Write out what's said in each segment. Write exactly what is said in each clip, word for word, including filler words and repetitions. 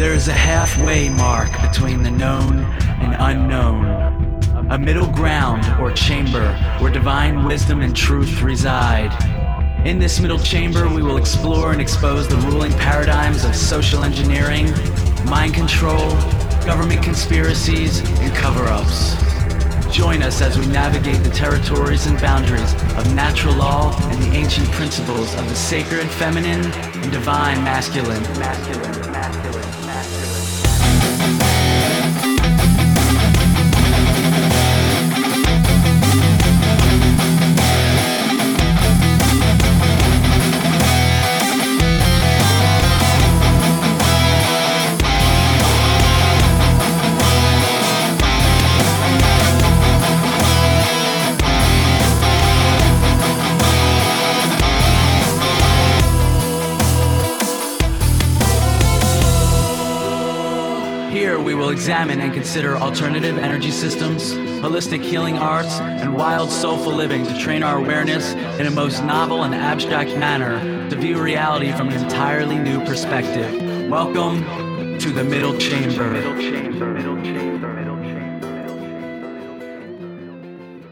There is a halfway mark between the known and unknown, a middle ground or chamber where divine wisdom and truth reside. In this middle chamber, we will explore and expose the ruling paradigms of social engineering, mind control, government conspiracies, and cover-ups. Join us as we navigate the territories and boundaries of natural law and the ancient principles of the sacred feminine and divine masculine. Masculine, masculine, masculine. We will examine and consider alternative energy systems, holistic healing arts, and wild soulful living to train our awareness in a most novel and abstract manner to view reality from an entirely new perspective. Welcome to the Middle Chamber. Middle Chamber. Middle Chamber. Middle Chamber.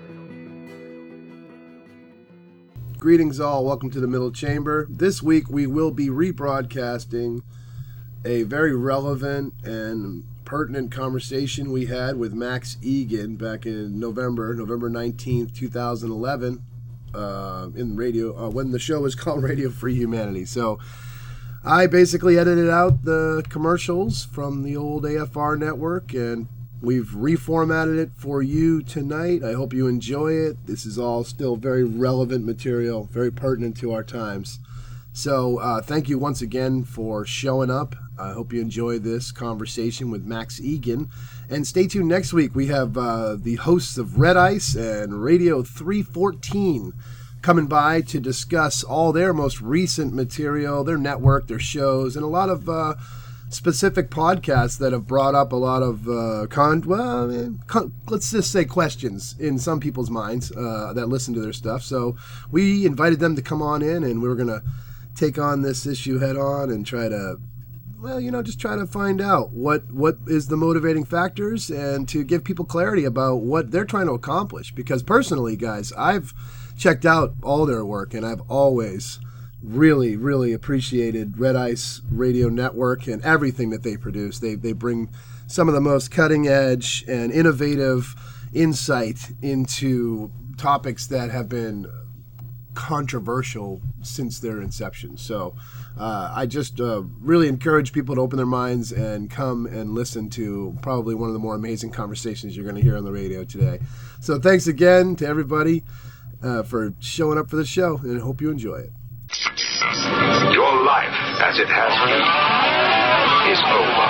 Greetings all, welcome to the Middle Chamber. This week we will be rebroadcasting a very relevant and pertinent conversation we had with Max Igan back in November, November nineteenth, twenty eleven, uh, in radio, uh, when the show was called Radio Free Humanity. So I basically edited out the commercials from the old A F R network, and we've reformatted it for you tonight. I hope you enjoy it. This is all still very relevant material, very pertinent to our times. So uh, thank you once again for showing up. I hope you enjoy this conversation with Max Igan. And stay tuned next week. We have uh, the hosts of Red Ice and Radio three fourteen coming by to discuss all their most recent material, their network, their shows, and a lot of uh, specific podcasts that have brought up a lot of, uh, con- well, con- let's just say questions in some people's minds uh, that listen to their stuff. So we invited them to come on in, and we were going to take on this issue head on and try to, well, you know, just try to find out what, what is the motivating factors and to give people clarity about what they're trying to accomplish. Because personally, guys, I've checked out all their work, and I've always really, really appreciated Red Ice Radio Network and everything that they produce. They, they bring some of the most cutting edge and innovative insight into topics that have been controversial since their inception. So uh, I just uh, really encourage people to open their minds and come and listen to probably one of the more amazing conversations you're going to hear on the radio today. So thanks again to everybody uh, for showing up for the show, and I hope you enjoy it. Your life, as it has been, is over.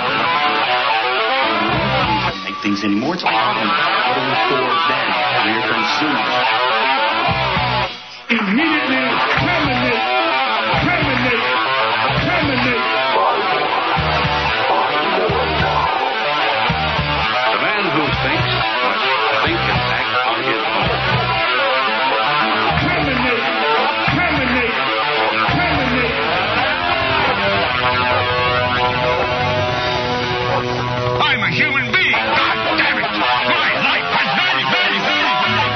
I don't make things anymore. It's all about what are we for then? Here comes soon. Immediately terminate, terminate, terminate. The man who thinks must think and act on his own. Terminate, terminate, terminate. I'm a human being. God damn it! My life has value, value, value.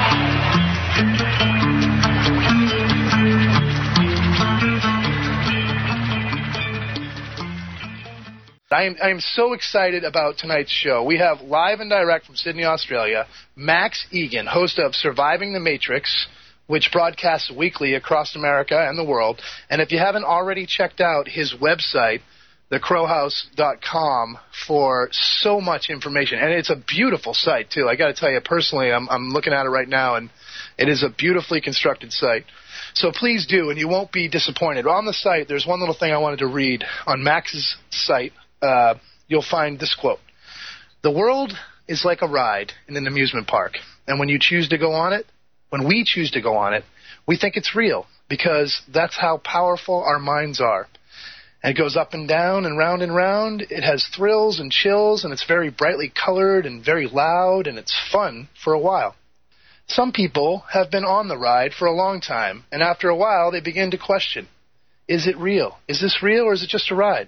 I am, I am so excited about tonight's show. We have live and direct from Sydney, Australia, Max Igan, host of Surviving the Matrix, which broadcasts weekly across America and the world. And if you haven't already checked out his website, the crow house dot com, for so much information. And it's a beautiful site, too. I got to tell you, personally, I'm, I'm looking at it right now, and it is a beautifully constructed site. So please do, and you won't be disappointed. On the site, there's one little thing I wanted to read. On Max's site, uh, you'll find this quote. The world is like a ride in an amusement park, and when you choose to go on it, when we choose to go on it, we think it's real, because that's how powerful our minds are. And it goes up and down and round and round. It has thrills and chills, and it's very brightly colored and very loud, and it's fun for a while. Some people have been on the ride for a long time, and after a while they begin to question, is it real? Is this real, or is it just a ride?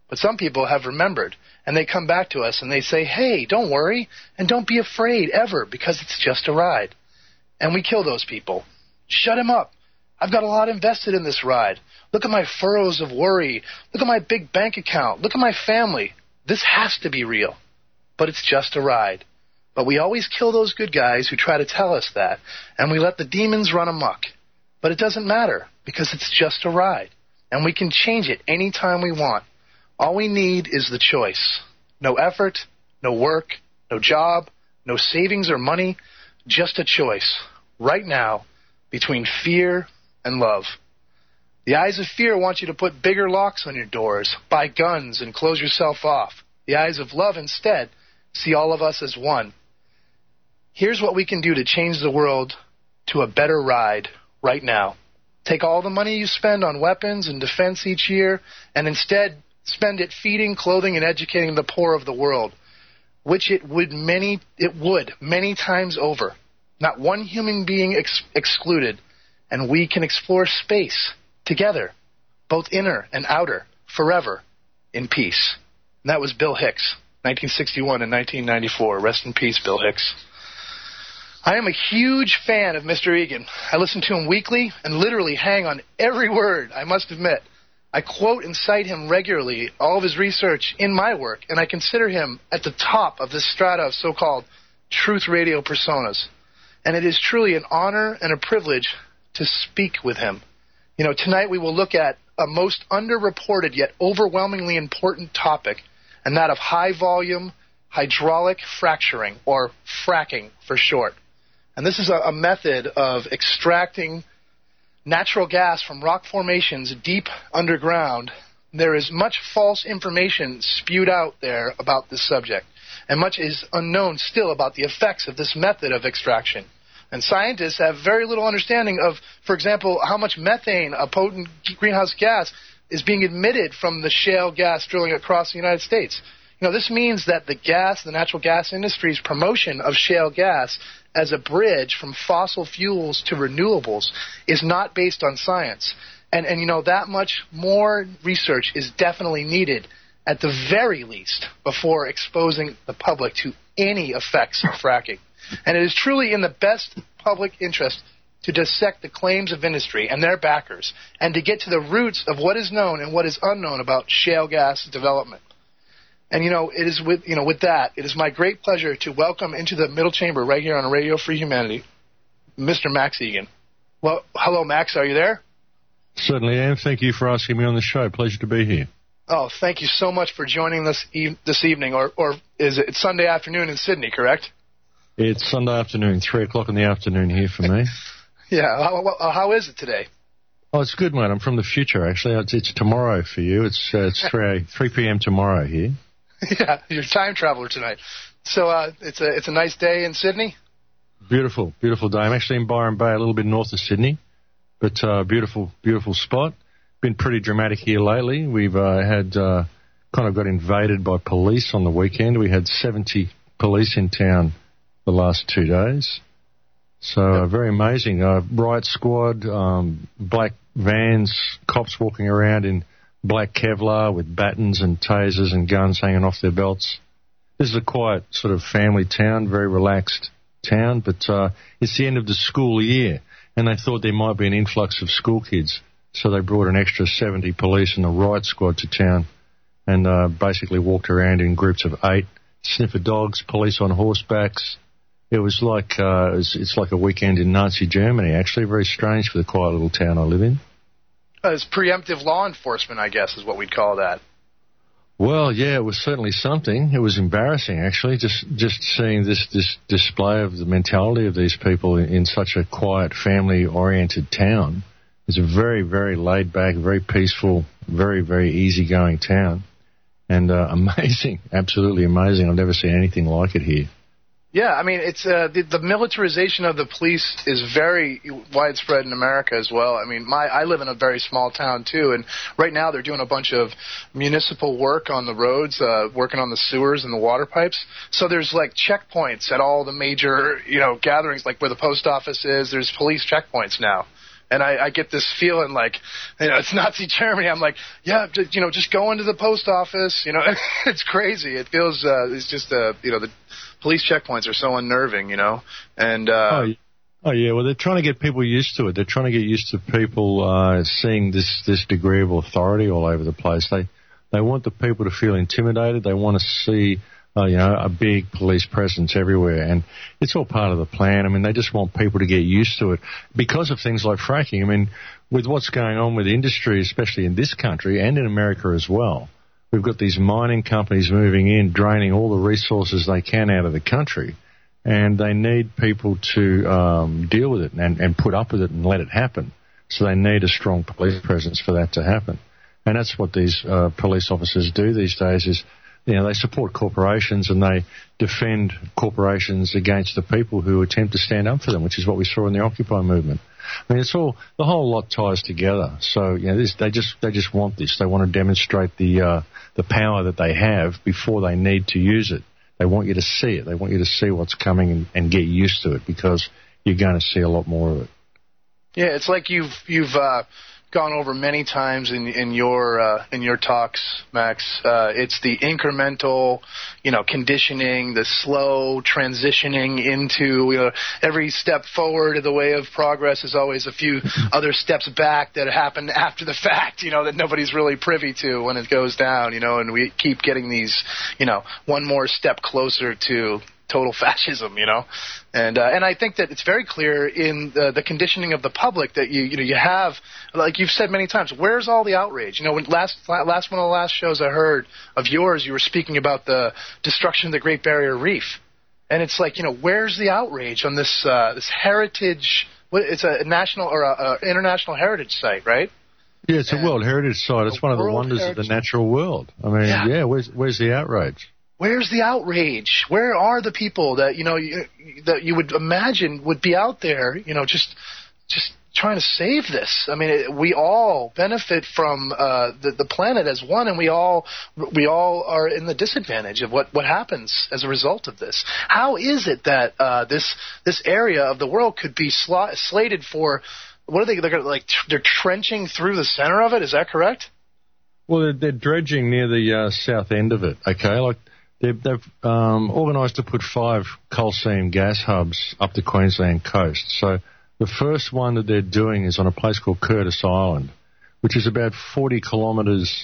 But some people have remembered, and they come back to us and they say, hey, don't worry, and don't be afraid ever, because it's just a ride. And we kill those people. Shut him up. I've got a lot invested in this ride. Look at my furrows of worry. Look at my big bank account. Look at my family. This has to be real. But it's just a ride. But we always kill those good guys who try to tell us that, and we let the demons run amok. But it doesn't matter, because it's just a ride, and we can change it anytime we want. All we need is the choice. No effort, no work, no job, no savings or money, just a choice, right now, between fear and love. The eyes of fear want you to put bigger locks on your doors, buy guns, and close yourself off. The eyes of love, instead, see all of us as one. Here's what we can do to change the world to a better ride right now. Take all the money you spend on weapons and defense each year, and instead spend it feeding, clothing, and educating the poor of the world, which it would many it would many times over. Not one human being ex- excluded, and we can explore space together, both inner and outer, forever, in peace. And that was Bill Hicks, nineteen sixty-one and nineteen ninety-four. Rest in peace, Bill Hicks. I am a huge fan of Mister Egan. I listen to him weekly and literally hang on every word, I must admit. I quote and cite him regularly, all of his research in my work, and I consider him at the top of this strata of so-called truth radio personas. And it is truly an honor and a privilege to speak with him. You know, tonight we will look at a most underreported yet overwhelmingly important topic, and that of high-volume hydraulic fracturing, or fracking for short. And this is a, a method of extracting natural gas from rock formations deep underground. There is much false information spewed out there about this subject, and much is unknown still about the effects of this method of extraction. And scientists have very little understanding of, for example, how much methane, a potent greenhouse gas, is being emitted from the shale gas drilling across the United States. You know, this means that the gas, the natural gas industry's promotion of shale gas as a bridge from fossil fuels to renewables is not based on science. And, and you know, that much more research is definitely needed, at the very least, before exposing the public to any effects of fracking. And it is truly in the best public interest to dissect the claims of industry and their backers, and to get to the roots of what is known and what is unknown about shale gas development. And, you know, it is with, you know, with that, it is my great pleasure to welcome into the middle chamber right here on Radio Free Humanity, Mister Max Egan. Well, hello, Max. Are you there? Certainly am. Thank you for asking me on the show. Pleasure to be here. Oh, thank you so much for joining us e- this evening, or, or is it it's Sunday afternoon in Sydney, correct? It's Sunday afternoon, three o'clock in the afternoon here for me. Yeah. How, how is it today? Oh, it's good, mate. I'm from the future, actually. It's, it's tomorrow for you. It's uh, it's three p.m. tomorrow here. Yeah, you're a time traveler tonight. So uh, it's a it's a nice day in Sydney? Beautiful, beautiful day. I'm actually in Byron Bay, a little bit north of Sydney, but uh, beautiful, beautiful spot. Been pretty dramatic here lately. We've uh, had uh, kind of got invaded by police on the weekend. We had seventy police in town the last two days. So uh, very amazing. Uh, riot squad, um, black vans, cops walking around in black Kevlar with batons and tasers and guns hanging off their belts. This is a quiet sort of family town, very relaxed town, but uh, it's the end of the school year, and they thought there might be an influx of school kids, so they brought an extra seventy police and a riot squad to town and uh, basically walked around in groups of eight, sniffer dogs, police on horsebacks. It was like uh, it's, it's like a weekend in Nazi Germany, actually. Very strange for the quiet little town I live in. Uh, it's preemptive law enforcement, I guess, is what we'd call that. Well, yeah, it was certainly something. It was embarrassing, actually, just just seeing this, this display of the mentality of these people in, in such a quiet, family-oriented town. It's a very, very laid-back, very peaceful, very, very easygoing town. And uh, amazing, absolutely amazing. I've never seen anything like it here. Yeah, I mean, it's uh, the, the militarization of the police is very widespread in America as well. I mean, my I live in a very small town, too, and right now they're doing a bunch of municipal work on the roads, uh, working on the sewers and the water pipes. So there's, like, checkpoints at all the major, you know, gatherings, like where the post office is. There's police checkpoints now. And I, I get this feeling like, you know, it's Nazi Germany. I'm like, yeah, just, you know, just go into the post office. You know, it's crazy. It feels, uh, it's just, uh, you know, the police checkpoints are so unnerving, you know. And uh, oh, oh yeah, well, they're trying to get people used to it. They're trying to get used to people uh, seeing this this degree of authority all over the place. They they want the people to feel intimidated. They want to see. Uh, you know, a big police presence everywhere, and it's all part of the plan. I mean, they just want people to get used to it because of things like fracking. I mean, with what's going on with industry, especially in this country and in America as well, we've got these mining companies moving in, draining all the resources they can out of the country, and they need people to um, deal with it and, and put up with it and let it happen. So they need a strong police presence for that to happen. And that's what these uh, police officers do these days is, you know, they support corporations and they defend corporations against the people who attempt to stand up for them, which is what we saw in the Occupy movement. I mean, it's all, the whole lot ties together. So, you know, this, they just, they just want this. They want to demonstrate the, uh, the power that they have before they need to use it. They want you to see it. They want you to see what's coming and, and get used to it because you're going to see a lot more of it. Yeah, it's like you've, you've, uh, gone over many times in in your uh, in your talks, Max. Uh, it's the incremental, you know, conditioning, the slow transitioning into, you know, every step forward of the way of progress is always a few other steps back that happen after the fact, you know, that nobody's really privy to when it goes down, you know, and we keep getting these, you know, one more step closer to total fascism, you know, and uh, and I think that it's very clear in the, the conditioning of the public that you you know you have, like you've said many times, where's all the outrage? You know, when last last one of the last shows I heard of yours, you were speaking about the destruction of the Great Barrier Reef, and it's like, you know, where's the outrage on this uh, this heritage? It's a national or a, a international heritage site, right? Yeah, it's and a World Heritage Site. It's one of the wonders heritage. of the natural world. I mean, yeah, yeah where's where's the outrage? Where's the outrage? Where are the people that, you know, you, that you would imagine would be out there, you know, just just trying to save this? I mean, it, we all benefit from uh, the, the planet as one, and we all we all are in the disadvantage of what, what happens as a result of this. How is it that uh, this this area of the world could be sl- slated for? What are they? They're like they're trenching through the center of it. Is that correct? Well, they're, they're dredging near the uh, south end of it. Okay, like. They've, they've um, organised to put five coal seam gas hubs up the Queensland coast. So the first one that they're doing is on a place called Curtis Island, which is about forty kilometres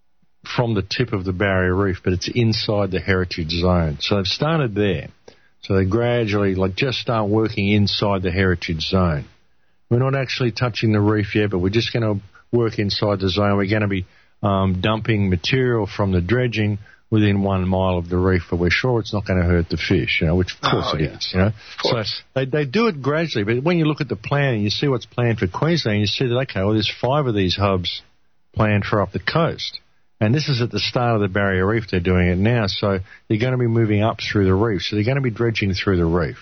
from the tip of the Barrier Reef, but it's inside the heritage zone. So they've started there. So they gradually, like, just start working inside the heritage zone. We're not actually touching the reef yet, but we're just going to work inside the zone. We're going to be um, dumping material from the dredging within one mile of the reef, but we're sure it's not going to hurt the fish, you know, which of course oh, it yeah. is, you know. So they, they do it gradually, but when you look at the plan and you see what's planned for Queensland, you see that, okay, well, there's five of these hubs planned for up the coast. And this is at the start of the Barrier Reef, they're doing it now, so they're going to be moving up through the reef, so they're going to be dredging through the reef.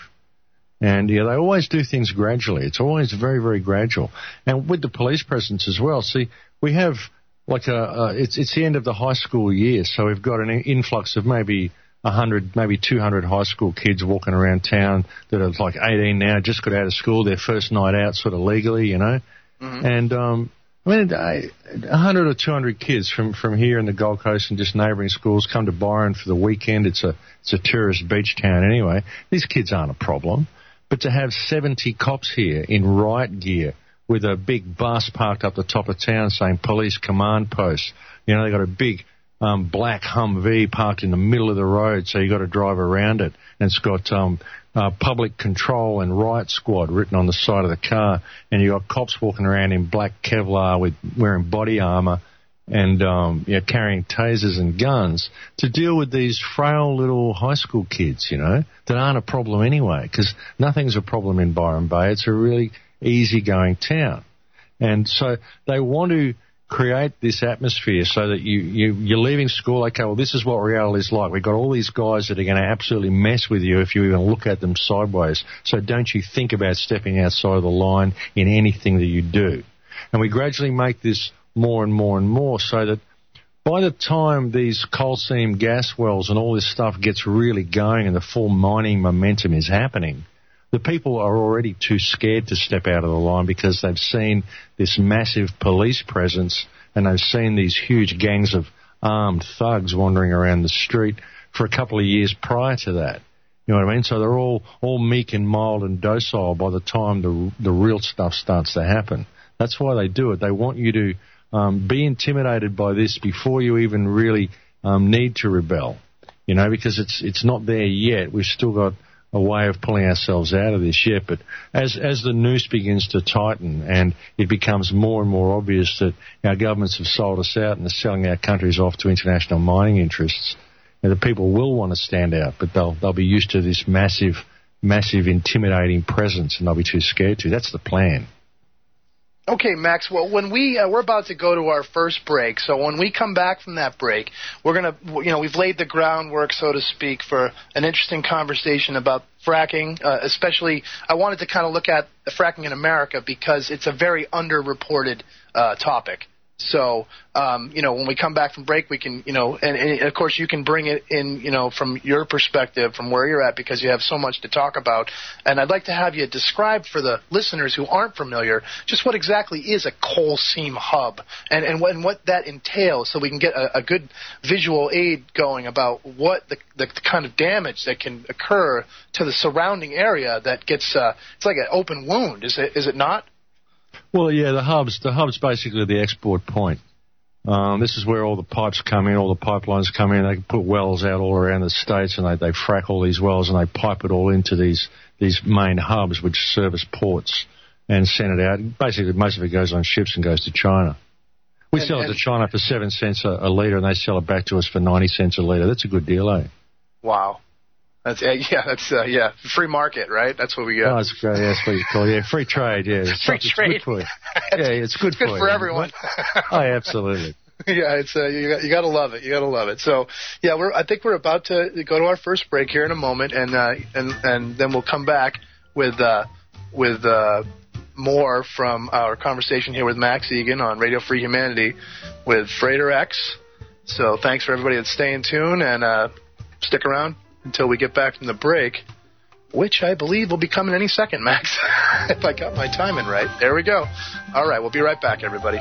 And, yeah, they always do things gradually. It's always very, very gradual. And with the police presence as well, see, we have... Like a, uh, it's it's the end of the high school year, so we've got an influx of maybe a hundred, maybe two hundred high school kids walking around town that are like eighteen now, just got out of school, their first night out, sort of legally, you know. Mm-hmm. And um, I mean, a hundred or two hundred kids from from here in the Gold Coast and just neighbouring schools come to Byron for the weekend. It's a it's a tourist beach town anyway. These kids aren't a problem, but to have seventy cops here in riot gear, with a big bus parked up the top of town saying police command post. You know, they got a big um, black Humvee parked in the middle of the road, so you got to drive around it. And it's got um, uh, public control and riot squad written on the side of the car. And you got cops walking around in black Kevlar with wearing body armour and um, you know, carrying tasers and guns to deal with these frail little high school kids, you know, that aren't a problem anyway, because nothing's a problem in Byron Bay. It's a really easygoing town. And so they want to create this atmosphere so that you, you, you're leaving school, okay, well, this is what reality is like. We've got all these guys that are going to absolutely mess with you if you even look at them sideways. So don't you think about stepping outside of the line in anything that you do. And we gradually make this more and more and more so that by the time these coal seam gas wells and all this stuff gets really going and the full mining momentum is happening, The people are already too scared to step out of the line because they've seen this massive police presence and they've seen these huge gangs of armed thugs wandering around the street for a couple of years prior to that. You know what I mean? So they're all, all meek and mild and docile by the time the the real stuff starts to happen. That's why they do it. They want you to um, be intimidated by this before you even really um, need to rebel. You know, because it's it's not there yet. We've still got a way of pulling ourselves out of this yet. But as as the noose begins to tighten and it becomes more and more obvious that our governments have sold us out and are selling our countries off to international mining interests, you know, the people will want to stand out, but they'll they'll be used to this massive, massive, intimidating presence, and they'll be too scared to. That's the plan. Okay, Max. Well, when we uh, we're about to go to our first break, so when we come back from that break, we're gonna, you know, we've laid the groundwork, so to speak, for an interesting conversation about fracking. Uh, especially, I wanted to kind of look at fracking in America because it's a very underreported uh, topic. So, um, you know, when we come back from break, we can, you know, and, and of course you can bring it in, you know, from your perspective, from where you're at, because you have so much to talk about. And I'd like to have you describe for the listeners who aren't familiar just what exactly is a coal seam hub and, and, what, and what that entails, so we can get a, a good visual aid going about what the, the kind of damage that can occur to the surrounding area that gets, uh, it's like an open wound, is it, is it not? Well, yeah, the hub's the hub's basically the export point. Um, this is where all the pipes come in, all the pipelines come in. They can put wells out all around the states, and they, they frack all these wells, and they pipe it all into these these main hubs, which service ports, and send it out. Basically, most of it goes on ships and goes to China. We and, sell it and, to China for seven cents a, a litre, and they sell it back to us for ninety cents a litre. That's a good deal, eh? Wow. That's, uh, yeah, that's uh, yeah, free market, right? That's what we got. Oh, that's great. Yeah, that's what you call it. Yeah, free trade. Yeah, it's, free it's trade. Good for you. Yeah, it's good, it's good for, for you. everyone. Oh, yeah, absolutely. Yeah, it's uh, you got, you got to love it. You got to love it. So, yeah, we're I think we're about to go to our first break here in a moment, and uh, and and then we'll come back with uh, with uh, more from our conversation here with Max Igan on Radio Free Humanity with Freighter X. So, thanks for everybody that's staying tuned, and uh, stick around until we get back from the break, which I believe will be coming any second, Max, if I got my timing right. There we go. All right, we'll be right back, everybody.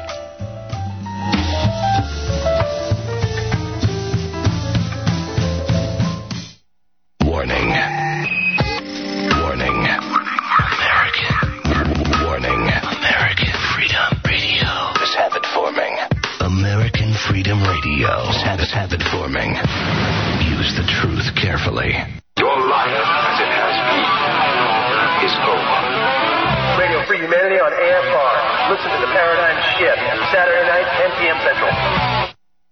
Warning. Warning. American. Warning. American Freedom Radio. This habit forming. American Freedom Radio. This habit, habit forming. Use the truth carefully. Your life, as it has been, is over. Radio Free Humanity on A F R. Listen to the Paradigm Shift. Saturday night, ten p.m. Central.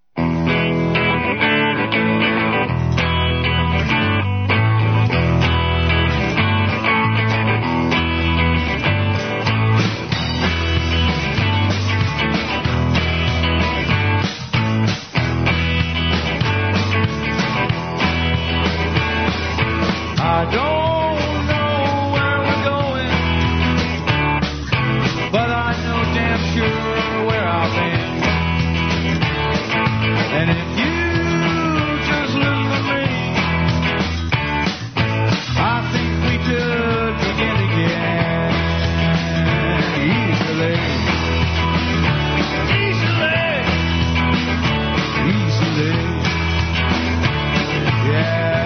I don't know where we're going, but I know damn sure where I've been. And if you just listen to me, I think we could begin again easily, easily, easily, yeah.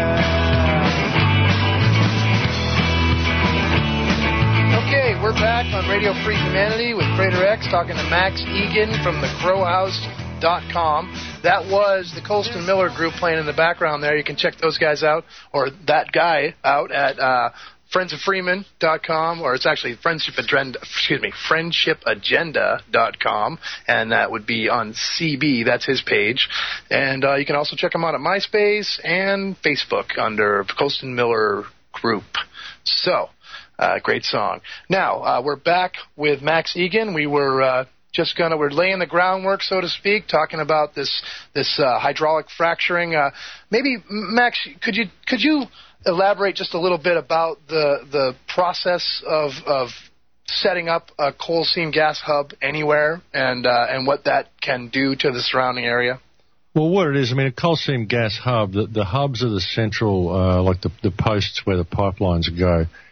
Okay, we're back on Radio Free Humanity with Freighter X, talking to Max Igan from the crow house dot com. That was the Colston Miller Group playing in the background there. You can check those guys out, or that guy out at uh, friends of freeman dot com, or it's actually friendship agenda, excuse me, friendship agenda dot com, and that would be on C B. That's his page. And uh, you can also check him out at MySpace and Facebook under Colston Miller Group. So, Uh, great song. Now, uh, we're back with Max Igan. We were uh, just going to, we're laying the groundwork, so to speak, talking about this this uh, hydraulic fracturing. Uh, maybe, Max, could you could you elaborate just a little bit about the the process of of setting up a coal seam gas hub anywhere, and uh, and what that can do to the surrounding area? Well, what it is, I mean, a coal seam gas hub, the, the hubs are the central, uh, like the, the posts where the pipelines go.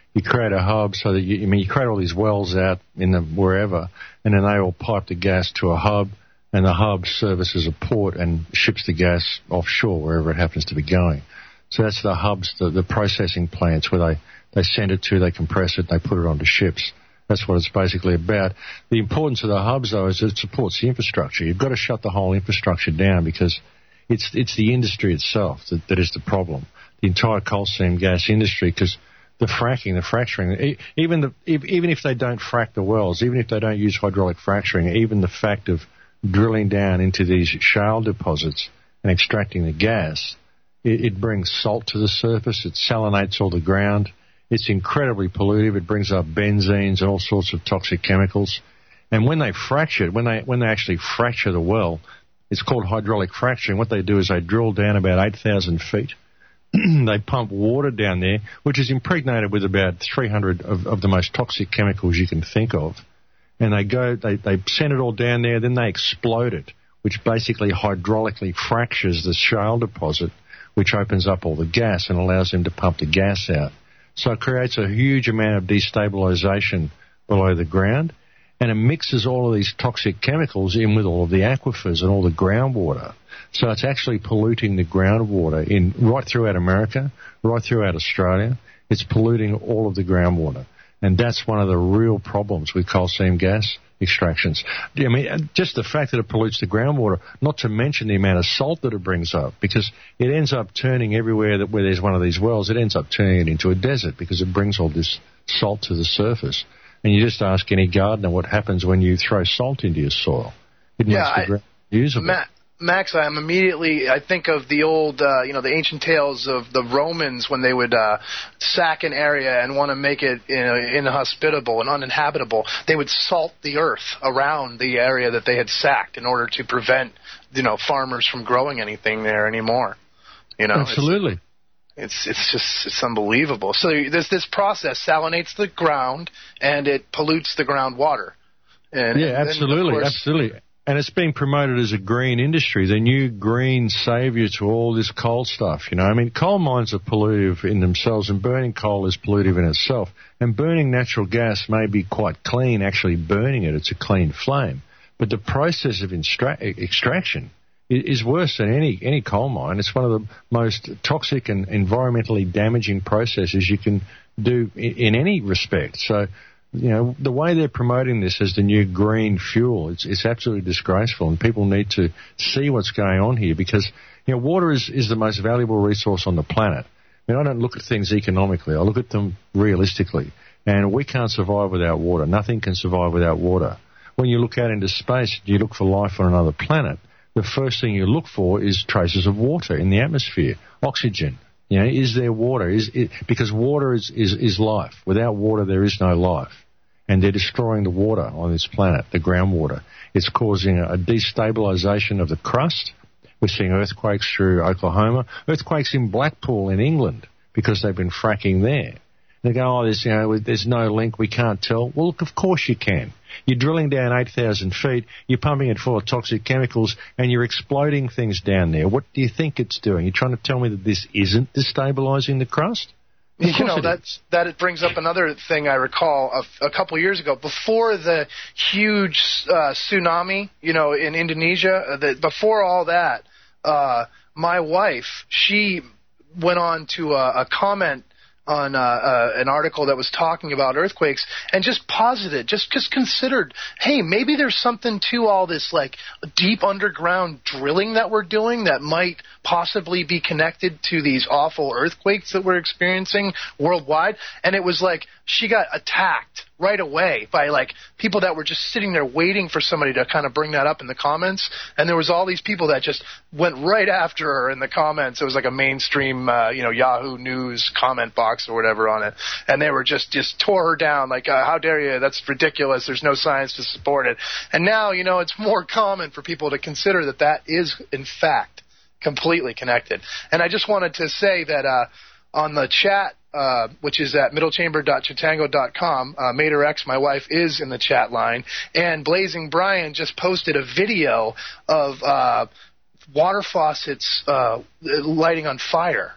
you create a hub so that you, I mean, you create all these wells out in the wherever, and then they all pipe the gas to a hub, and the hub services a port and ships the gas offshore wherever it happens to be going. So that's the hubs, the, the processing plants where they, they send it to, they compress it, they put it onto ships. That's what it's basically about. The importance of the hubs, though, is it supports the infrastructure. You've got to shut the whole infrastructure down because it's it's the industry itself that, that is the problem. The entire coal seam gas industry, because the fracking, the fracturing, even the even if they don't frack the wells, even if they don't use hydraulic fracturing, even the fact of drilling down into these shale deposits and extracting the gas, it, it brings salt to the surface, it salinates all the ground. It's incredibly pollutive. It brings up benzenes and all sorts of toxic chemicals. And when they fracture it, when they when they actually fracture the well, it's called hydraulic fracturing. What they do is they drill down about eight thousand feet. They pump water down there, which is impregnated with about three hundred of, of the most toxic chemicals you can think of. And they go, they, they send it all down there, then they explode it, which basically hydraulically fractures the shale deposit, which opens up all the gas and allows them to pump the gas out. So it creates a huge amount of destabilization below the ground, and it mixes all of these toxic chemicals in with all of the aquifers and all the groundwater. So it's actually polluting the groundwater in right throughout America, right throughout Australia. It's polluting all of the groundwater. And that's one of the real problems with coal seam gas extractions. I mean, just the fact that it pollutes the groundwater, not to mention the amount of salt that it brings up, because it ends up turning everywhere that where there's one of these wells, it ends up turning it into a desert because it brings all this salt to the surface. And you just ask any gardener what happens when you throw salt into your soil. It makes yeah, the ground usable. Matt, Max, I'm immediately, I think of the old, uh, you know, the ancient tales of the Romans when they would uh, sack an area and want to make it you know, inhospitable and uninhabitable. They would salt the earth around the area that they had sacked in order to prevent, you know, farmers from growing anything there anymore. You know, absolutely. It's, it's it's just it's unbelievable. So this this process salinates the ground and it pollutes the groundwater. And, yeah, and absolutely, course, absolutely. And it's being promoted as a green industry, the new green savior to all this coal stuff. You know, I mean, coal mines are pollutive in themselves, and burning coal is pollutive in itself. And burning natural gas may be quite clean, actually burning it, it's a clean flame. But the process of instra- extraction is worse than any, any coal mine. It's one of the most toxic and environmentally damaging processes you can do in, in any respect. So, you know, the way they're promoting this as the new green fuel, it's, it's absolutely disgraceful, and people need to see what's going on here because, you know, water is, is the most valuable resource on the planet. I mean, I don't look at things economically. I look at them realistically, and we can't survive without water. Nothing can survive without water. When you look out into space, you look for life on another planet, the first thing you look for is traces of water in the atmosphere, oxygen. You know, is there water? Is it, because water is, is, is life. Without water, there is no life. And they're destroying the water on this planet, the groundwater. It's causing a destabilization of the crust. We're seeing earthquakes through Oklahoma, earthquakes in Blackpool in England because they've been fracking there. They go, oh, there's, you know, there's no link, we can't tell. Well, look, of course you can. You're drilling down eight thousand feet, you're pumping it full of toxic chemicals, and you're exploding things down there. What do you think it's doing? You're trying to tell me that this isn't destabilizing the crust? You know, that's, that it brings up another thing I recall a, a couple years ago. Before the huge uh, tsunami, you know, in Indonesia, uh, the, before all that, uh, my wife, she went on to a, a comment on uh, uh, an article that was talking about earthquakes and just posited, just, just considered, hey, maybe there's something to all this, like, deep underground drilling that we're doing that might possibly be connected to these awful earthquakes that we're experiencing worldwide. And it was like she got attacked right away by, like, people that were just sitting there waiting for somebody to kind of bring that up in the comments. And there was all these people that just went right after her in the comments. It was like a mainstream, uh, you know, Yahoo News comment box or whatever on it. And they were just, just tore her down, like, uh, how dare you? That's ridiculous. There's no science to support it. And now, you know, it's more common for people to consider that that is, in fact, completely connected. And I just wanted to say that uh, on the chat, Uh, which is at middlechamber dot chatango dot com. Uh, Mater X, my wife, is in the chat line. And Blazing Brian just posted a video of uh, water faucets uh, lighting on fire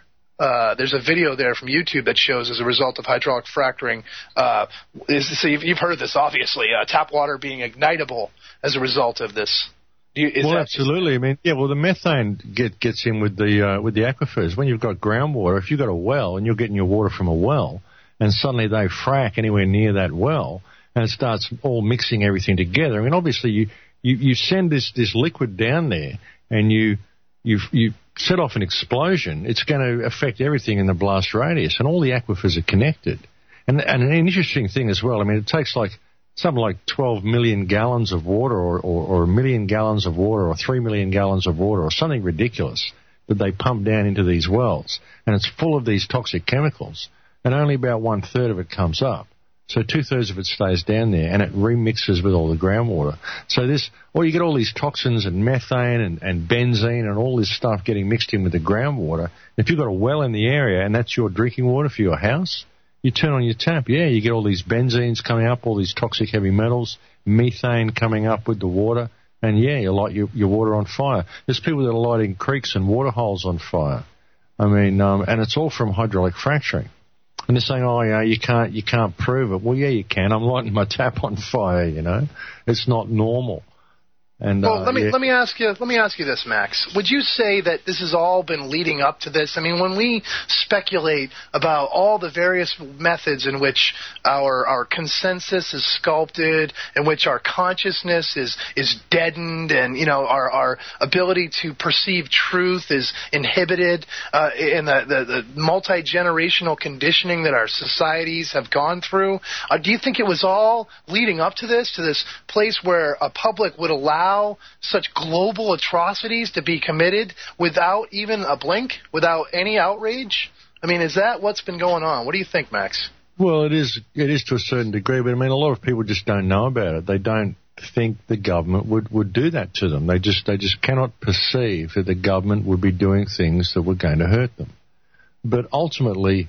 uh, there's a video there from YouTube that shows as a result of hydraulic fracturing, uh, is, so you've, you've heard of this, obviously, uh, tap water being ignitable as a result of this. Do you, is well, that, absolutely. I mean, yeah. Well, the methane get, gets in with the uh, with the aquifers. When you've got groundwater, if you've got a well and you're getting your water from a well, and suddenly they frack anywhere near that well, and it starts all mixing everything together. I mean, obviously, you, you, you send this, this liquid down there, and you you you set off an explosion. It's going to affect everything in the blast radius, and all the aquifers are connected. And and an interesting thing as well. I mean, it takes like something like twelve million gallons of water or, or, or a million gallons of water or three million gallons of water or something ridiculous that they pump down into these wells. And it's full of these toxic chemicals. And only about one-third of it comes up. So two-thirds of it stays down there and it remixes with all the groundwater. So this, or you get all these toxins and methane and, and benzene and all this stuff getting mixed in with the groundwater. If you've got a well in the area and that's your drinking water for your house, you turn on your tap, yeah, you get all these benzenes coming up, all these toxic heavy metals, methane coming up with the water, and yeah, you light your, your water on fire. There's people that are lighting creeks and water holes on fire. I mean, um, and it's all from hydraulic fracturing. And they're saying, oh, yeah, you can't, you can't prove it. Well, yeah, you can. I'm lighting my tap on fire, you know. It's not normal. And, well, uh, let me yeah. let me ask you let me ask you this, Max. Would you say that this has all been leading up to this? I mean, when we speculate about all the various methods in which our our consensus is sculpted, in which our consciousness is is deadened, and you know our our ability to perceive truth is inhibited, uh, in the, the the multi-generational conditioning that our societies have gone through, uh, do you think it was all leading up to this, to this place where a public would allow such global atrocities to be committed without even a blink, without any outrage? I mean, is that what's been going on? What do you think, Max? Well, it is it is to a certain degree, but I mean, a lot of people just don't know about it. They don't think the government would, would do that to them. They just they just cannot perceive that the government would be doing things that were going to hurt them. But ultimately,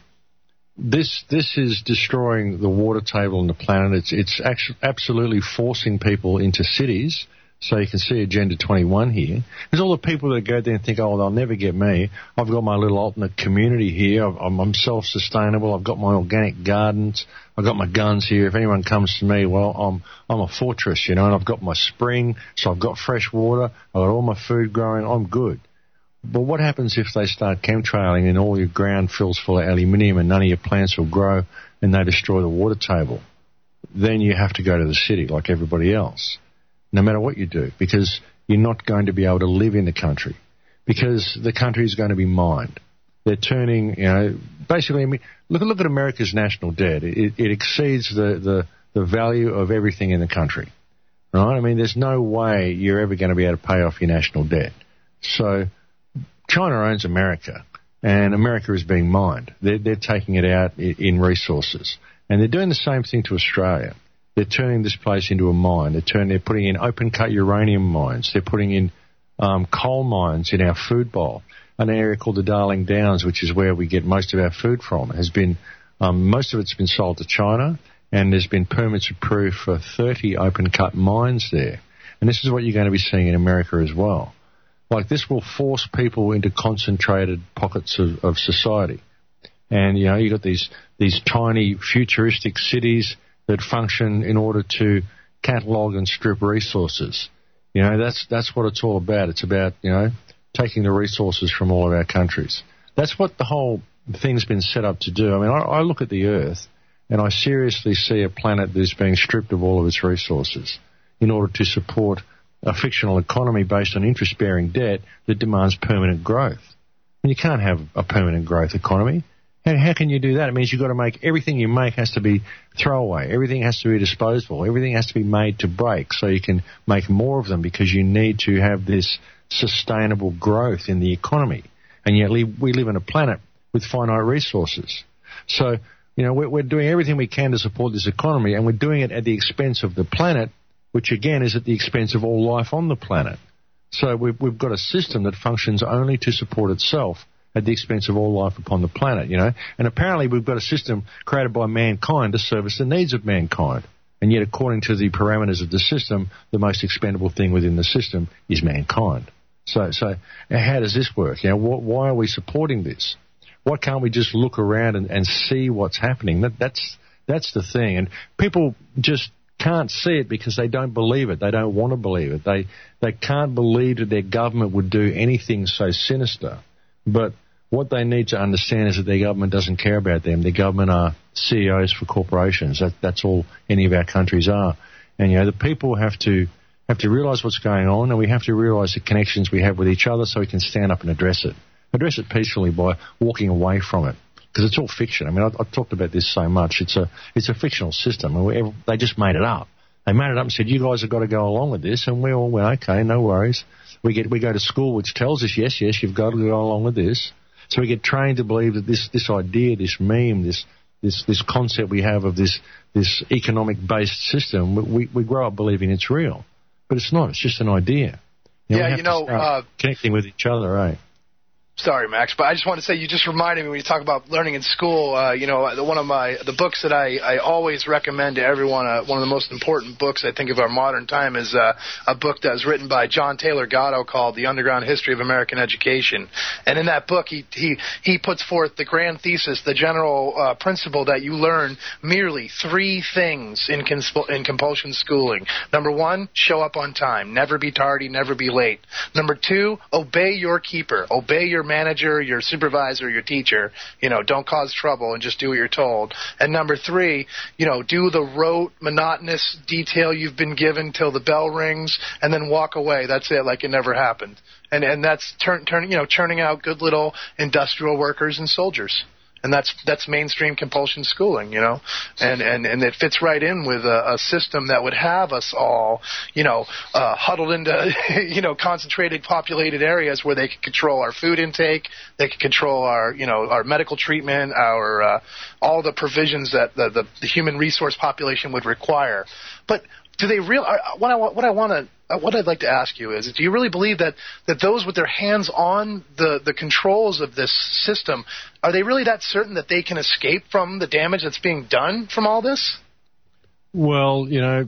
this this is destroying the water table on the planet. It's it's actually absolutely forcing people into cities. So you can see Agenda twenty-one here. There's all the people that go there and think, oh, they'll never get me. I've got my little alternate community here. I'm, I'm self-sustainable. I've got my organic gardens. I've got my guns here. If anyone comes to me, well, I'm I'm a fortress, you know, and I've got my spring, so I've got fresh water. I've got all my food growing. I'm good. But what happens if they start chemtrailing and all your ground fills full of aluminium and none of your plants will grow and they destroy the water table? Then you have to go to the city like everybody else, no matter what you do, because you're not going to be able to live in the country, because the country is going to be mined. They're turning, you know, basically, I mean, look, look at America's national debt. It, it exceeds the, the, the value of everything in the country, right? I mean, there's no way you're ever going to be able to pay off your national debt. So China owns America, and America is being mined. They're, they're taking it out in resources, and they're doing the same thing to Australia. They're turning this place into a mine. They're turning, they're putting in open-cut uranium mines. They're putting in um, coal mines in our food bowl. An area called the Darling Downs, which is where we get most of our food from, has been um, most of it's been sold to China, and there's been permits approved for thirty open-cut mines there. And this is what you're going to be seeing in America as well. Like, this will force people into concentrated pockets of, of society. And, you know, you've got these these tiny futuristic cities that function in order to catalog and strip resources. You know, that's that's what it's all about. It's about, you know, taking the resources from all of our countries. That's what the whole thing's been set up to do. I mean, I, I look at the Earth and I seriously see a planet that is being stripped of all of its resources in order to support a fictional economy based on interest-bearing debt that demands permanent growth. And you can't have a permanent growth economy. How, how can you do that? It means you've got to make, everything you make has to be throwaway. Everything has to be disposable. Everything has to be made to break so you can make more of them, because you need to have this sustainable growth in the economy. And yet we live on a planet with finite resources. So, you know, we're, we're doing everything we can to support this economy, and we're doing it at the expense of the planet, which again is at the expense of all life on the planet. So we've, we've got a system that functions only to support itself at the expense of all life upon the planet, you know. And apparently we've got a system created by mankind to service the needs of mankind. And yet, according to the parameters of the system, the most expendable thing within the system is mankind. So, so how does this work? You know, wh- why are we supporting this? why can't we just look around and, and see what's happening? That, that's that's the thing. And people just can't see it because they don't believe it. They don't want to believe it. They they can't believe that their government would do anything so sinister. But what they need to understand is that their government doesn't care about them. Their government are C E Os for corporations. That, that's all any of our countries are. And, you know, the people have to have to realise what's going on, and we have to realise the connections we have with each other so we can stand up and address it. Address it peacefully by walking away from it, because it's all fiction. I mean, I've, I've talked about this so much. It's a it's a fictional system. And we, they just made it up. They made it up and said, you guys have got to go along with this, and we all went, okay, no worries. We get we go to school, which tells us, yes, yes, you've got to go along with this. So we get trained to believe that this, this idea, this meme, this this this concept we have of this this economic-based system, we, we grow up believing it's real. But it's not. It's just an idea. You know, yeah, you know, uh, connecting with each other, right? Sorry, Max, but I just want to say you just reminded me when you talk about learning in school. Uh, you know, one of my the books that I, I always recommend to everyone. Uh, one of the most important books I think of our modern time is uh, a book that was written by John Taylor Gatto called "The Underground History of American Education." And in that book, he he he puts forth the grand thesis, the general uh, principle that you learn merely three things in consp- in compulsion schooling. Number one, show up on time, never be tardy, never be late. Number two, obey your keeper, obey your manager, your supervisor, your teacher. You know, don't cause trouble and just do what you're told. And number three, you know, do the rote, monotonous detail you've been given till the bell rings, and then walk away. That's it, like it never happened. And and that's turn turn you know churning out good little industrial workers and soldiers. And that's that's mainstream compulsion schooling, you know, and and, and it fits right in with a, a system that would have us all, you know, uh, huddled into, you know, concentrated, populated areas where they could control our food intake, they could control our, you know, our medical treatment, our uh, all the provisions that the, the, the human resource population would require. But do they real? What I what I want to. What I'd like to ask you is, do you really believe that, that those with their hands on the, the controls of this system, are they really that certain that they can escape from the damage that's being done from all this? Well, you know,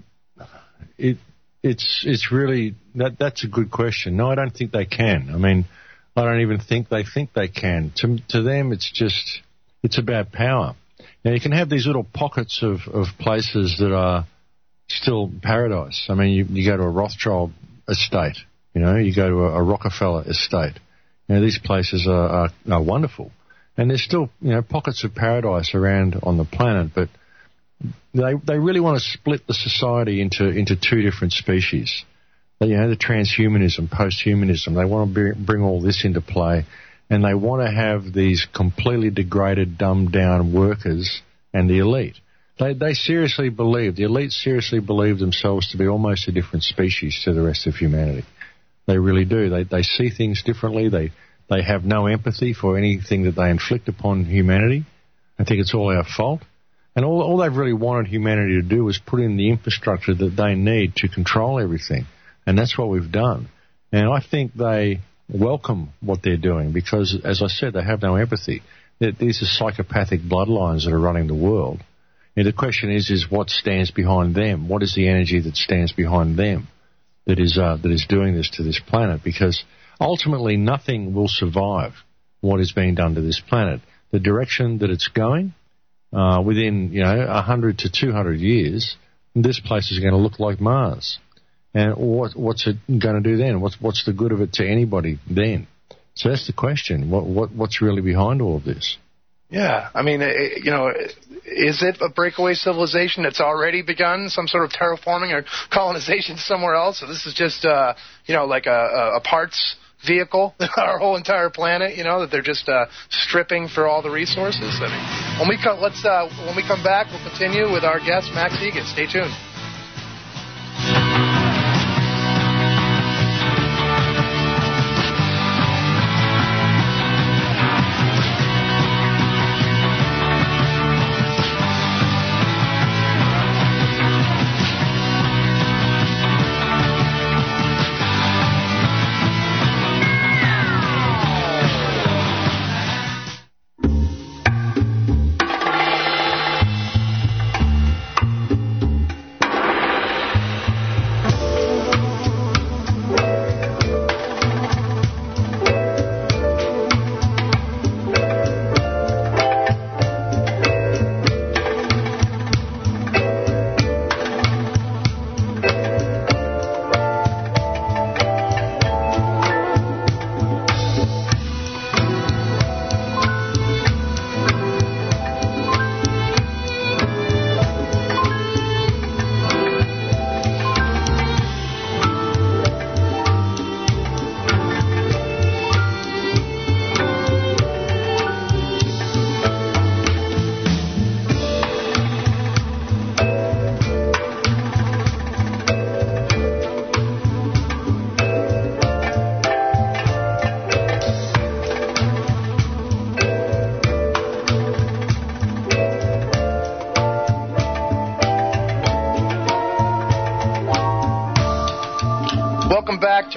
it it's it's really, that that's a good question. No, I don't think they can. I mean, I don't even think they think they can. To, to them, it's just, it's about power. Now, you can have these little pockets of, of places that are still paradise. I mean, you, you go to a Rothschild estate, you know, you go to a, a Rockefeller estate. You know, these places are, are, are wonderful. And there's still, you know, pockets of paradise around on the planet, but they they really want to split the society into, into two different species. You know, the transhumanism, posthumanism, they want to bring, bring all this into play, and they want to have these completely degraded, dumbed-down workers and the elite. They they seriously believe, the elite seriously believe themselves to be almost a different species to the rest of humanity. They really do. They they see things differently. They they have no empathy for anything that they inflict upon humanity. I think it's all our fault. And all all they've really wanted humanity to do is put in the infrastructure that they need to control everything. And that's what we've done. And I think they welcome what they're doing because, as I said, they have no empathy. These are psychopathic bloodlines that are running the world. And the question is, is what stands behind them? What is the energy that stands behind them that is uh, that is doing this to this planet? Because ultimately nothing will survive what is being done to this planet. The direction that it's going, uh, within, you know, one hundred to two hundred years, this place is going to look like Mars. And what, what's it going to do then? What's, what's the good of it to anybody then? So that's the question. What, what what's really behind all of this? Yeah, I mean, you know, is it a breakaway civilization that's already begun, some sort of terraforming or colonization somewhere else? So this is just, uh, you know, like a, a parts vehicle, our whole entire planet, you know, that they're just uh, stripping for all the resources. I mean, when we come, let's uh, when we come back, we'll continue with our guest Max Igan. Stay tuned.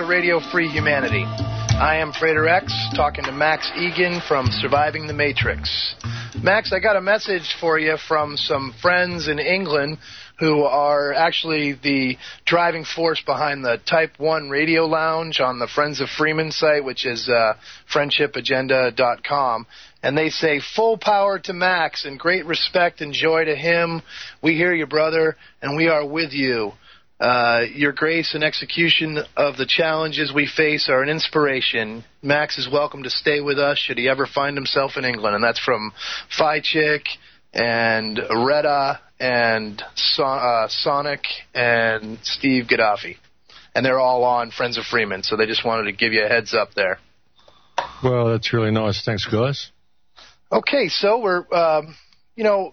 Radio Free Humanity. I am Prater X, talking to Max Egan from Surviving the Matrix. Max, I got a message for you from some friends in England who are actually the driving force behind the Type one Radio Lounge on the Friends of Freeman site, which is uh, friendship agenda dot com. And they say, full power to Max and great respect and joy to him. We hear you, brother, and we are with you. Uh, your grace and execution of the challenges we face are an inspiration. Max is welcome to stay with us should he ever find himself in England. And that's from Phi Chick and Retta and so- uh, Sonic and Steve Gaddafi. And they're all on Friends of Freeman, so they just wanted to give you a heads up there. Well, that's really nice. Thanks, guys. Okay, so we're, um, you know,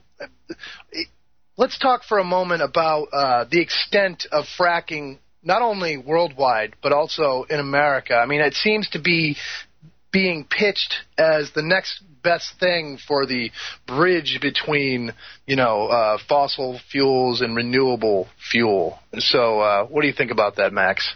let's talk for a moment about uh, the extent of fracking, not only worldwide, but also in America. I mean, it seems to be being pitched as the next best thing for the bridge between, you know, uh, fossil fuels and renewable fuel. So uh, what do you think about that, Max?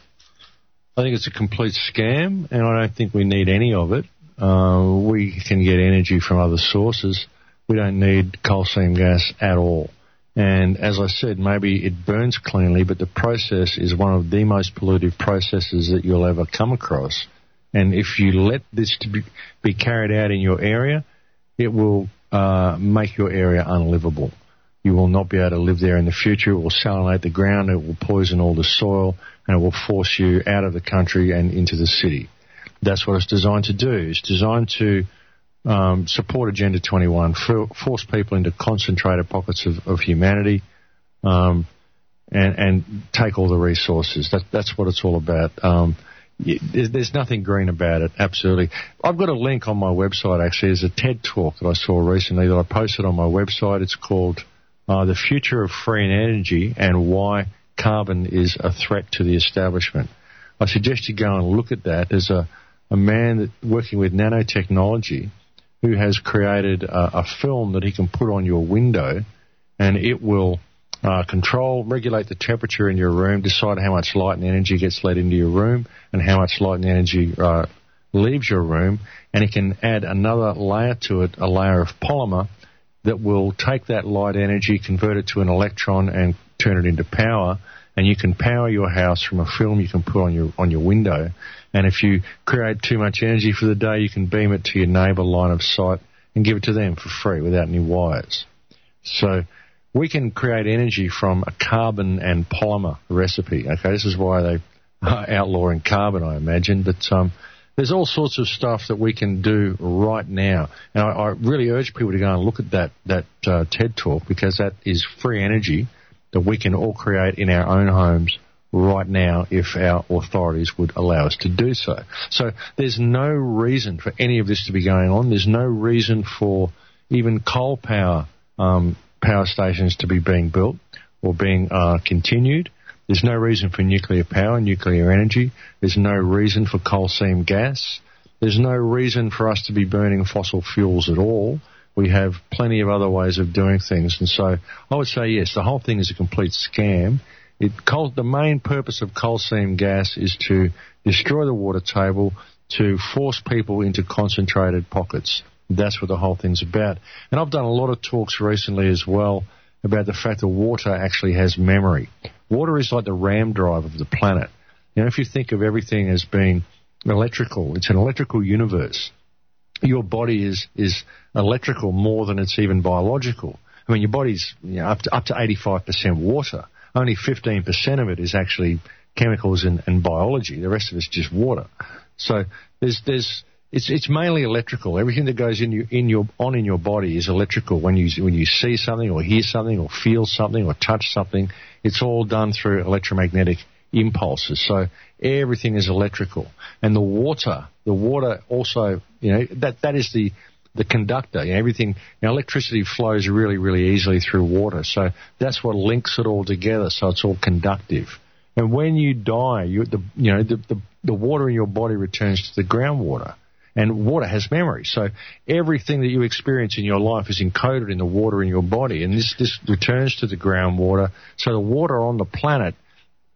I think it's a complete scam, and I don't think we need any of it. Uh, we can get energy from other sources. We don't need coal seam gas at all. And as I said, maybe it burns cleanly, but the process is one of the most pollutive processes that you'll ever come across. And if you let this to be, be carried out in your area, it will uh, make your area unlivable. You will not be able to live there in the future. It will salinate the ground, it will poison all the soil, and it will force you out of the country and into the city. That's what it's designed to do. It's designed to um, support Agenda twenty-one, for, force people into concentrated pockets of, of humanity, um, and, and take all the resources. That, that's what it's all about. Um, there's, there's nothing green about it, absolutely. I've got a link on my website, actually. There's a TED Talk that I saw recently that I posted on my website. It's called uh, The Future of Free Energy and Why Carbon is a Threat to the Establishment. I suggest you go and look at that. There's a a man that, working with nanotechnology who has created a, a film that he can put on your window, and it will uh, control, regulate the temperature in your room, decide how much light and energy gets let into your room and how much light and energy uh, leaves your room, and it can add another layer to it, a layer of polymer that will take that light energy, convert it to an electron and turn it into power, and you can power your house from a film you can put on your on your window. And if you create too much energy for the day, you can beam it to your neighbour line of sight and give it to them for free without any wires. So we can create energy from a carbon and polymer recipe. Okay, this is why they are outlawing carbon, I imagine. But um, there's all sorts of stuff that we can do right now. And I, I really urge people to go and look at that, that uh, TED Talk, because that is free energy that we can all create in our own homes right now if our authorities would allow us to do so. So there's no reason for any of this to be going on. There's no reason for even coal power um, power stations to be being built or being uh, continued. There's no reason for nuclear power, nuclear energy. There's no reason for coal seam gas. There's no reason for us to be burning fossil fuels at all. We have plenty of other ways of doing things. And so I would say, yes, the whole thing is a complete scam. It, coal, the main purpose of coal seam gas is to destroy the water table, to force people into concentrated pockets. That's what the whole thing's about. And I've done a lot of talks recently as well about the fact that water actually has memory. Water is like the RAM drive of the planet. You know, if you think of everything as being electrical, it's an electrical universe. Your body is, is electrical more than it's even biological. I mean, your body's, you know, up to, up to eighty-five percent water. Only fifteen percent of it is actually chemicals and, and biology. The rest of it's just water. So there's, there's, it's, it's mainly electrical. Everything that goes in your, in your, on in your body is electrical. When you, when you see something or hear something or feel something or touch something, it's all done through electromagnetic impulses. So everything is electrical. And the water, the water also, you know, that, that is the, the conductor. You know, everything, you know, electricity flows really, really easily through water. So that's what links it all together. So it's all conductive. And when you die, you, the, you know, the, the, the water in your body returns to the groundwater. And water has memory. So everything that you experience in your life is encoded in the water in your body. And this, this returns to the groundwater. So the water on the planet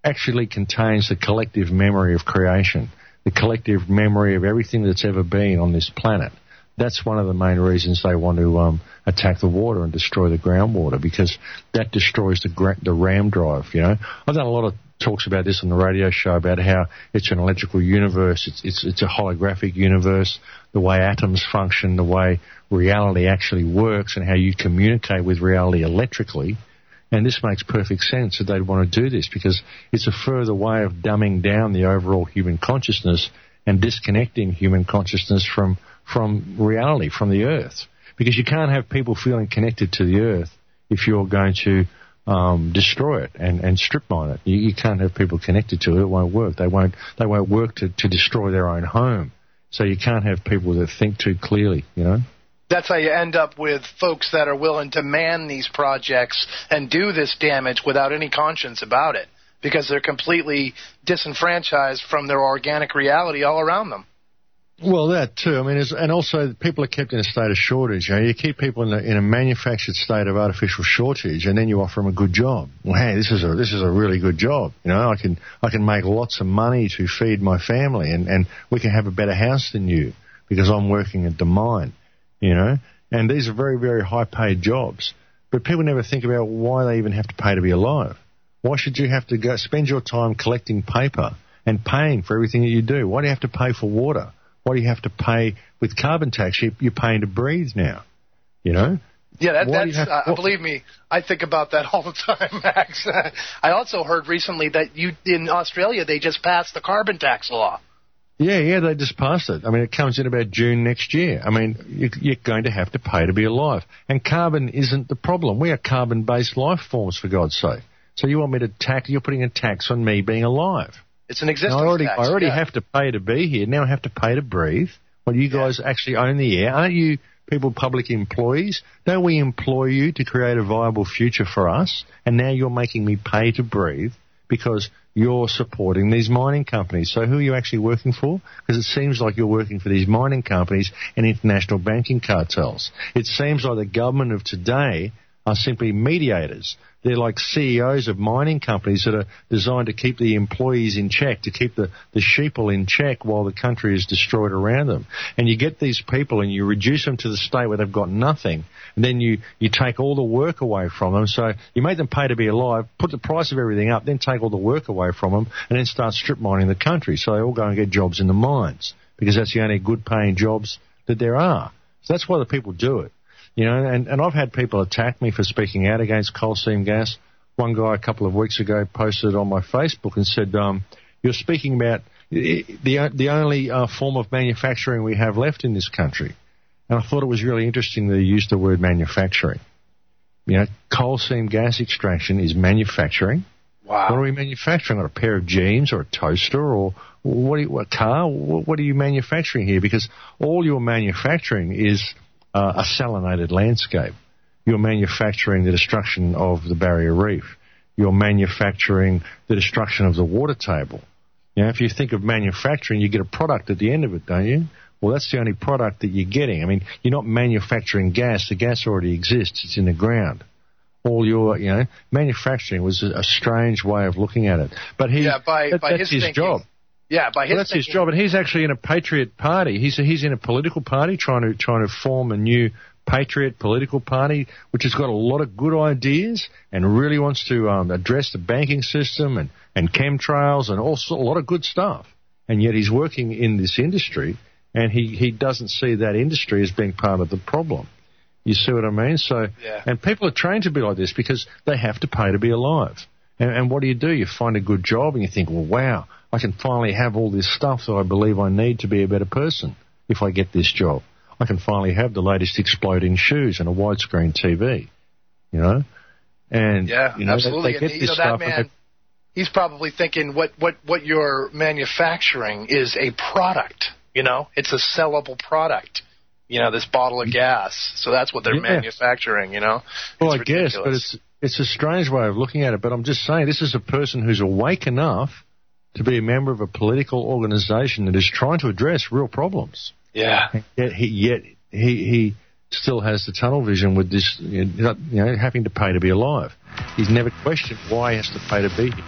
actually contains the collective memory of creation, the collective memory of everything that's ever been on this planet. That's one of the main reasons they want to um, attack the water and destroy the groundwater, because that destroys the gra- the RAM drive, you know. I've done a lot of talks about this on the radio show about how it's an electrical universe, it's it's it's a holographic universe, the way atoms function, the way reality actually works, and how you communicate with reality electrically. And this makes perfect sense that they'd want to do this, because it's a further way of dumbing down the overall human consciousness and disconnecting human consciousness from from reality, from the earth. Because you can't have people feeling connected to the earth if you're going to um, destroy it and, and strip mine it. You, you can't have people connected to it. It won't work. They won't, they won't work to, to destroy their own home. So you can't have people that think too clearly, you know. That's how you end up with folks that are willing to man these projects and do this damage without any conscience about it, because they're completely disenfranchised from their organic reality all around them. Well, that too. I mean, it's, and also people are kept in a state of shortage. You know, you keep people in a, in a manufactured state of artificial shortage, and then you offer them a good job. Well, hey, this is a this is a really good job. You know, I can I can make lots of money to feed my family, and, and we can have a better house than you because I'm working at the mine. You know, and these are very very high paid jobs. But people never think about why they even have to pay to be alive. Why should you have to go spend your time collecting paper and paying for everything that you do? Why do you have to pay for water? Why do you have to pay with carbon tax? You, you're paying to breathe now, you know? Yeah, that, that's, have, uh, believe me, I think about that all the time, Max. I also heard recently that you in Australia, they just passed the carbon tax law. Yeah, yeah, they just passed it. I mean, it comes in about June next year. I mean, you, you're going to have to pay to be alive. And carbon isn't the problem. We are carbon-based life forms, for God's sake. So you want me to tax, you're putting a tax on me being alive. It's an existence now, I already, tax. I already yeah. have to pay to be here. Now I have to pay to breathe. Well, you guys yeah. actually own the air. Aren't you people public employees? Don't we employ you to create a viable future for us? And now you're making me pay to breathe because you're supporting these mining companies. So who are you actually working for? Because it seems like you're working for these mining companies and international banking cartels. It seems like the government of today are simply mediators. They're like C E Os of mining companies that are designed to keep the employees in check, to keep the, the sheeple in check while the country is destroyed around them. And you get these people and you reduce them to the state where they've got nothing, and then you, you take all the work away from them. So you make them pay to be alive, put the price of everything up, then take all the work away from them, and then start strip mining the country. So they all go and get jobs in the mines, because that's the only good-paying jobs that there are. So that's why the people do it. You know, and, and I've had people attack me for speaking out against coal seam gas. One guy a couple of weeks ago posted on my Facebook and said, um, you're speaking about the the only uh, form of manufacturing we have left in this country. And I thought it was really interesting that he used the word manufacturing. You know, coal seam gas extraction is manufacturing. Wow. What are we manufacturing? A pair of jeans or a toaster or what? Are you, a car? What are you manufacturing here? Because all you're manufacturing is Uh, a salinated landscape. You're manufacturing the destruction of the barrier reef. You're manufacturing the destruction of the water table. You know, if you think of manufacturing, you get a product at the end of it, don't you? Well, that's the only product that you're getting. I mean, you're not manufacturing gas. The gas already exists. It's in the ground. All your, you know, manufacturing was a, a strange way of looking at it. But he, yeah, by, that, by that's his, his job. Yeah, by his well, that's thinking. his job, and he's actually in a patriot party. He's a, he's in a political party trying to trying to form a new patriot political party, which has got a lot of good ideas and really wants to um, address the banking system and, and chemtrails and also a lot of good stuff. And yet he's working in this industry, and he, he doesn't see that industry as being part of the problem. You see what I mean? So, yeah. And people are trained to be like this because they have to pay to be alive. And, and what do you do? You find a good job and you think, well, wow, I can finally have all this stuff that I believe I need to be a better person if I get this job. I can finally have the latest exploding shoes and a widescreen T V, you know? And, yeah, you know, absolutely. They, they get and, this you know, stuff that man, he's probably thinking what, what, what you're manufacturing is a product, you know? It's a sellable product, you know, this bottle of gas. So that's what they're yeah. manufacturing, you know? Well, it's I guess, ridiculous. but it's it's a strange way of looking at it. But I'm just saying this is a person who's awake enough to be a member of a political organization that is trying to address real problems. Yeah. And yet he, yet he, he still has the tunnel vision with this, you know, having to pay to be alive. He's never questioned why he has to pay to be here.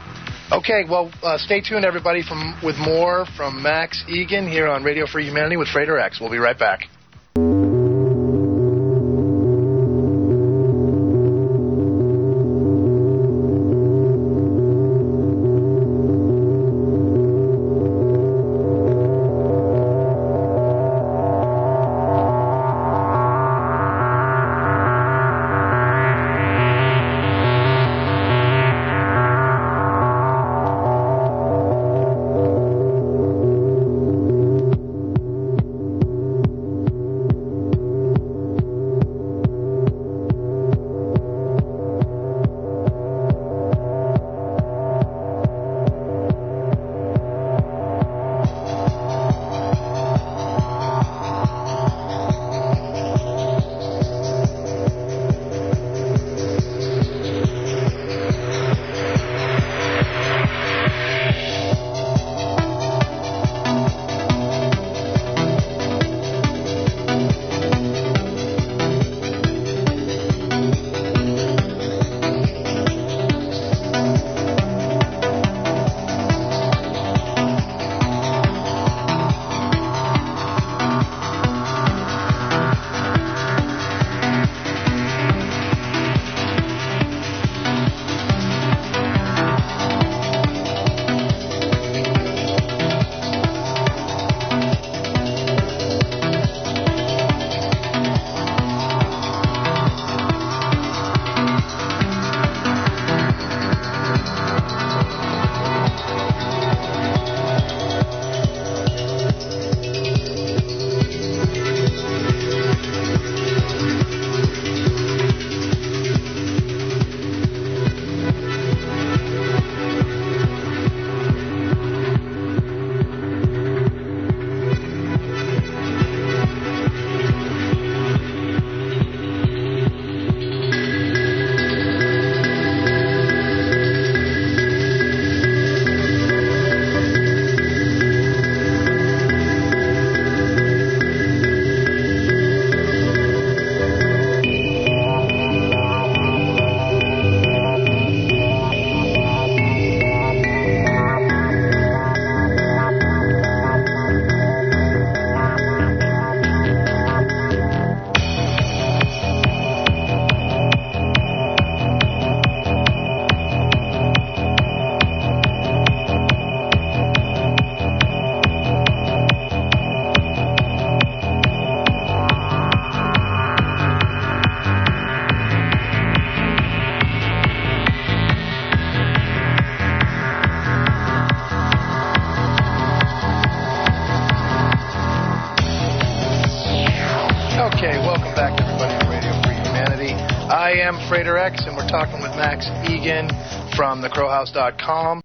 Okay, well, uh, stay tuned, everybody, from with more from Max Igan here on Radio Free Humanity with Freighter X. We'll be right back. I am Freighter X, and we're talking with Max Igan from the crow house dot com.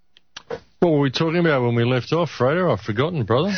What were we talking about when we left off, Freighter? I've forgotten, brother.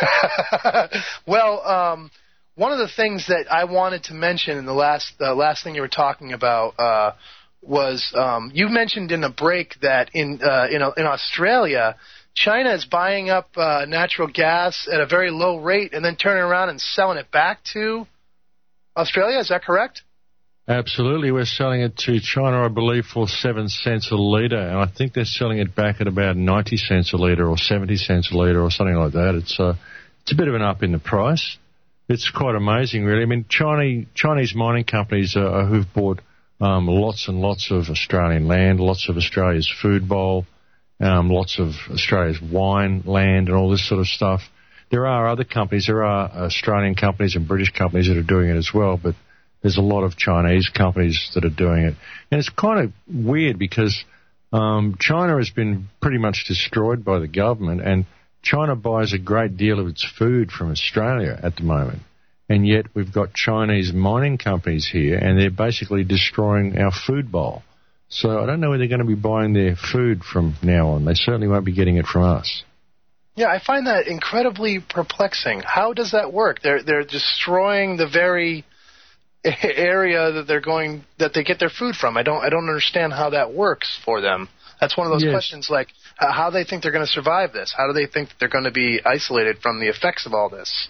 Well, um, one of the things that I wanted to mention in the last uh, last thing you were talking about uh, was um, you mentioned in a break that in uh, in, in Australia, China is buying up uh, natural gas at a very low rate and then turning around and selling it back to Australia. Is that correct? Absolutely. We're selling it to China, I believe, for seven cents a litre, and I think they're selling it back at about ninety cents a litre or seventy cents a litre or something like that. It's uh, it's a bit of an up in the price. It's quite amazing, really. I mean, Chinese, Chinese mining companies uh, who've bought um, lots and lots of Australian land, lots of Australia's food bowl, um, lots of Australia's wine land and all this sort of stuff. There are other companies. There are Australian companies and British companies that are doing it as well, but there's a lot of Chinese companies that are doing it. And it's kind of weird because um, China has been pretty much destroyed by the government, and China buys a great deal of its food from Australia at the moment. And yet we've got Chinese mining companies here, and they're basically destroying our food bowl. So I don't know where they're going to be buying their food from now on. They certainly won't be getting it from us. Yeah, I find that incredibly perplexing. How does that work? They're they're destroying the very area that they're going that they get their food from. I don't I don't understand how that works for them. That's one of those yes. questions, like uh, how they think they're going to survive this. How do they think that they're going to be isolated from the effects of all this?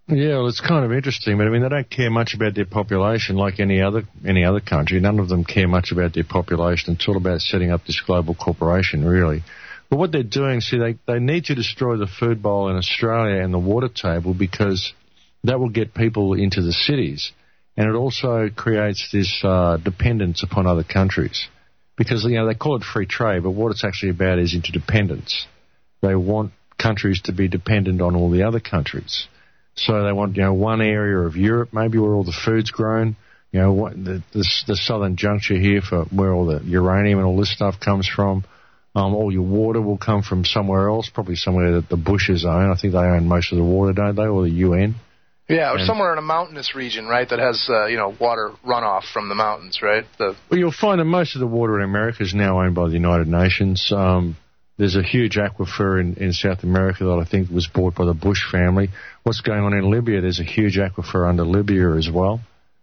Yeah, well, it's kind of interesting, but I mean, they don't care much about their population like any other any other country. None of them care much about their population. It's all about setting up this global corporation, really. But what they're doing, see, they, they need to destroy the food bowl in Australia and the water table because that will get people into the cities. And it also creates this uh, dependence upon other countries. Because, you know, they call it free trade, but what it's actually about is interdependence. They want countries to be dependent on all the other countries. So they want, you know, one area of Europe, maybe where all the food's grown, you know, what, the, the, the southern juncture here for where all the uranium and all this stuff comes from. Um, all your water will come from somewhere else, probably somewhere that the Bushes own. I think they own most of the water, don't they, or the U N? Yeah, or and, somewhere in a mountainous region, right, that has, uh, you know, water runoff from the mountains, right? The... Well, you'll find that most of the water in America is now owned by the United Nations. Um, There's a huge aquifer in, in South America that I think was bought by the Bush family. What's going on in Libya, there's a huge aquifer under Libya as well.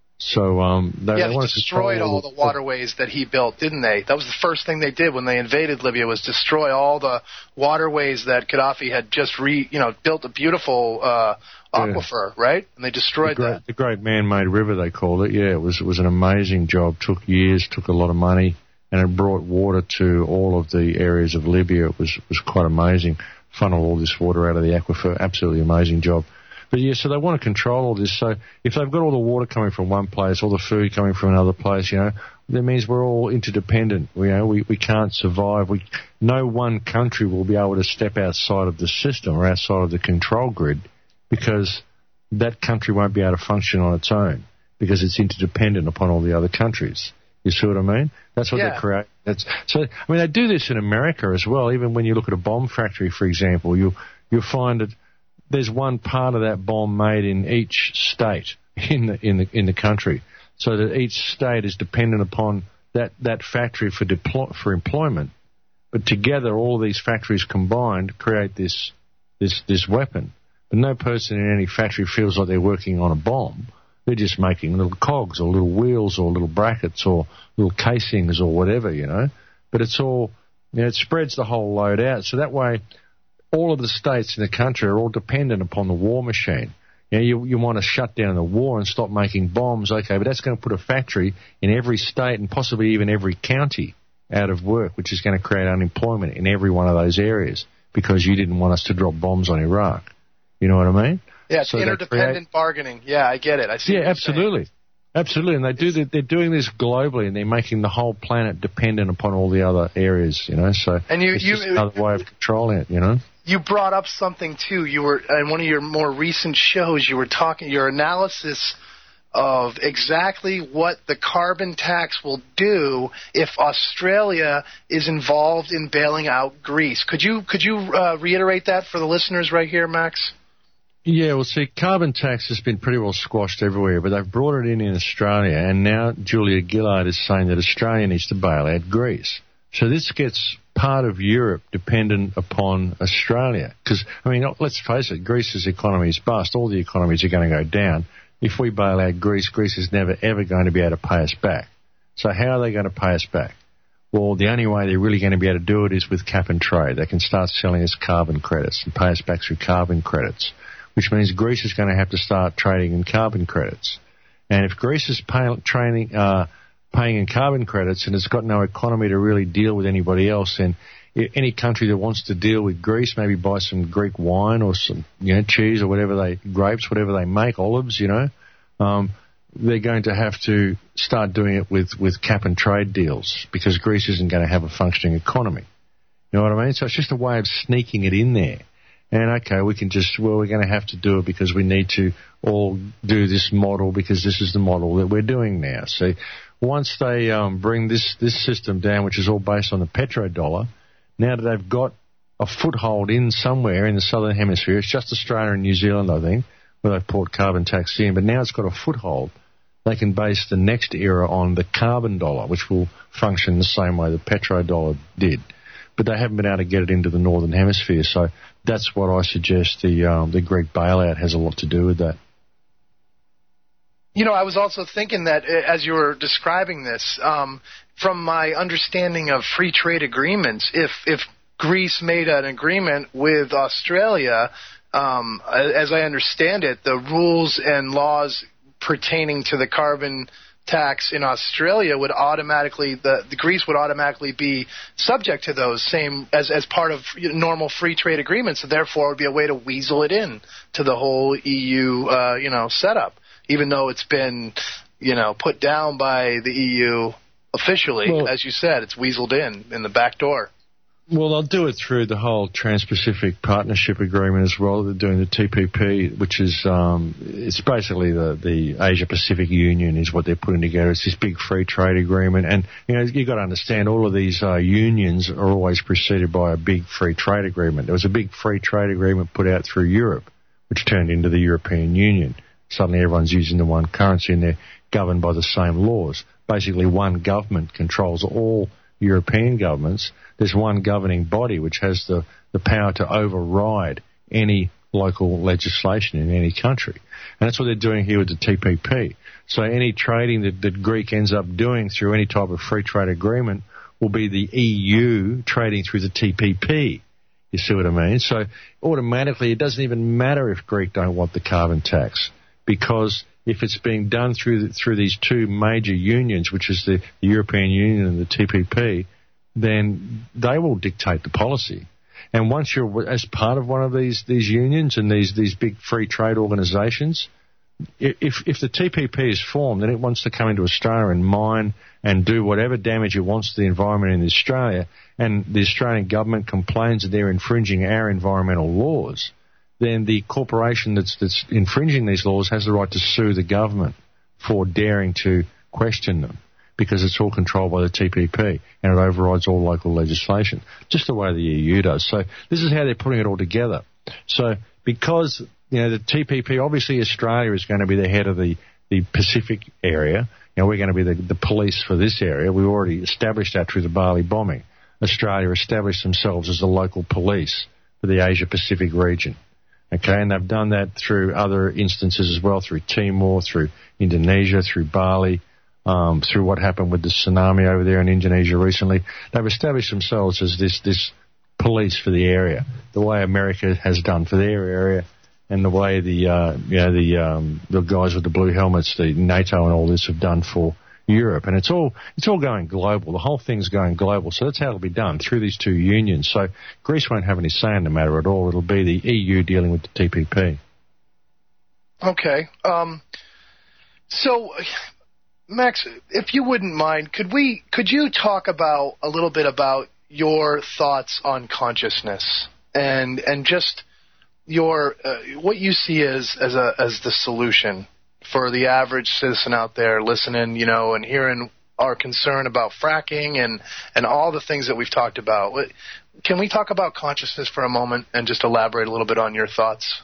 So um, they, yeah, they, they want destroyed to all the waterways that he built, didn't they? That was the first thing they did when they invaded Libya, was destroy all the waterways that Gaddafi had just re, you know, built a beautiful uh, aquifer, yeah. right? And they destroyed the great, that. The Great Man-Made River, they called it. Yeah, it was it was an amazing job. Took years, took a lot of money, and it brought water to all of the areas of Libya. It was was quite amazing. Funnel all this water out of the aquifer. Absolutely amazing job. But yeah, so they want to control all this. So if they've got all the water coming from one place, all the food coming from another place, you know, that means we're all interdependent. We, you know, we, we can't survive. We, no one country will be able to step outside of the system or outside of the control grid because that country won't be able to function on its own because it's interdependent upon all the other countries. You see what I mean? That's what yeah. they create. That's so. I mean, they do this in America as well. Even when you look at a bomb factory, for example, you you'll find that there's one part of that bomb made in each state in the in the in the country, so that each state is dependent upon that, that factory for deploy, for employment. But together, all these factories combined create this this this weapon. But no person in any factory feels like they're working on a bomb. They're just making little cogs or little wheels or little brackets or little casings or whatever, you know. But it's all, you know, it spreads the whole load out. So that way, all of the states in the country are all dependent upon the war machine. You know, you, you want to shut down the war and stop making bombs, okay, but that's going to put a factory in every state and possibly even every county out of work, which is going to create unemployment in every one of those areas because you didn't want us to drop bombs on Iraq. You know what I mean? Yeah, it's so interdependent create... bargaining. Yeah, I get it. I see. Yeah, absolutely. Saying. Absolutely, and they do. The, they're doing this globally, and they're making the whole planet dependent upon all the other areas. You know, so and you, it's you, just another way of controlling it. You know. You brought up something too. You were in one of your more recent shows. You were talking your analysis of exactly what the carbon tax will do if Australia is involved in bailing out Greece. Could you could you uh, reiterate that for the listeners right here, Max? Yeah, well, see, carbon tax has been pretty well squashed everywhere, but they've brought it in in Australia, and now Julia Gillard is saying that Australia needs to bail out Greece. So this gets part of Europe dependent upon Australia. Because, I mean, let's face it, Greece's economy is bust. All the economies are going to go down. If we bail out Greece, Greece is never, ever going to be able to pay us back. So how are they going to pay us back? Well, the only way they're really going to be able to do it is with cap and trade. They can start selling us carbon credits and pay us back through carbon credits, which means Greece is going to have to start trading in carbon credits. And if Greece is pay, training, uh, paying in carbon credits and it's got no economy to really deal with anybody else, then any country that wants to deal with Greece, maybe buy some Greek wine or some, you know, cheese or whatever they, grapes, whatever they make, olives, you know, um, they're going to have to start doing it with, with cap and trade deals because Greece isn't going to have a functioning economy. You know what I mean? So it's just a way of sneaking it in there. And, okay, we can just, well, we're going to have to do it because we need to all do this model because this is the model that we're doing now. See, once they um, bring this, this system down, which is all based on the petrodollar, now that they've got a foothold in somewhere in the southern hemisphere, it's just Australia and New Zealand, I think, where they've brought carbon tax in, but now it's got a foothold. They can base the next era on the carbon dollar, which will function the same way the petrodollar did. But they haven't been able to get it into the northern hemisphere, so that's what I suggest the um, the Greek bailout has a lot to do with that. You know, I was also thinking that as you were describing this, um, from my understanding of free trade agreements, if if Greece made an agreement with Australia, um, as I understand it, the rules and laws pertaining to the carbon tax in Australia would automatically, the, the Greece would automatically be subject to those same as as part of normal free trade agreements. So therefore, it would be a way to weasel it in to the whole E U, uh, you know, setup, even though it's been, you know, put down by the E U officially. Well, as you said, it's weaseled in in the back door. Well, they'll do it through the whole Trans-Pacific Partnership Agreement as well. They're doing the T P P, which is um, it's basically the, the Asia-Pacific Union is what they're putting together. It's this big free trade agreement. And, you know, you've got to understand all of these uh, unions are always preceded by a big free trade agreement. There was a big free trade agreement put out through Europe, which turned into the European Union. Suddenly everyone's using the one currency and they're governed by the same laws. Basically, one government controls all European governments. There's one governing body which has the, the power to override any local legislation in any country. And that's what they're doing here with the T P P. So any trading that, that Greek ends up doing through any type of free trade agreement will be the E U trading through the T P P. You see what I mean? So automatically it doesn't even matter if Greek don't want the carbon tax, because if it's being done through the, through these two major unions, which is the, the European Union and the T P P, then they will dictate the policy. And once you're as part of one of these, these unions and these, these big free trade organisations, if, if the T P P is formed and it wants to come into Australia and mine and do whatever damage it wants to the environment in Australia, and the Australian government complains that they're infringing our environmental laws, then the corporation that's, that's infringing these laws has the right to sue the government for daring to question them, because it's all controlled by the T P P and it overrides all local legislation, just the way the E U does. So this is how they're putting it all together. So because, you know, the T P P, obviously Australia is going to be the head of the, the Pacific area. You know, we're going to be the, the police for this area. We already established that through the Bali bombing. Australia established themselves as the local police for the Asia-Pacific region. Okay, and they've done that through other instances as well, through Timor, through Indonesia, through Bali, um, through what happened with the tsunami over there in Indonesia recently. They've established themselves as this, this police for the area, the way America has done for their area, and the way the uh, you know the um, the guys with the blue helmets, the NATO and all this have done for Europe. And it's all it's all going global. The whole thing's going global. So that's how it'll be done, through these two unions. So Greece won't have any say in the matter at all. It'll be the E U dealing with the T P P. Okay. Um, so, Max, if you wouldn't mind, could we could you talk about a little bit about your thoughts on consciousness and and just your uh, what you see as as a as the solution for the average citizen out there listening, you know, and hearing our concern about fracking and, and all the things that we've talked about. Can we talk about consciousness for a moment and just elaborate a little bit on your thoughts?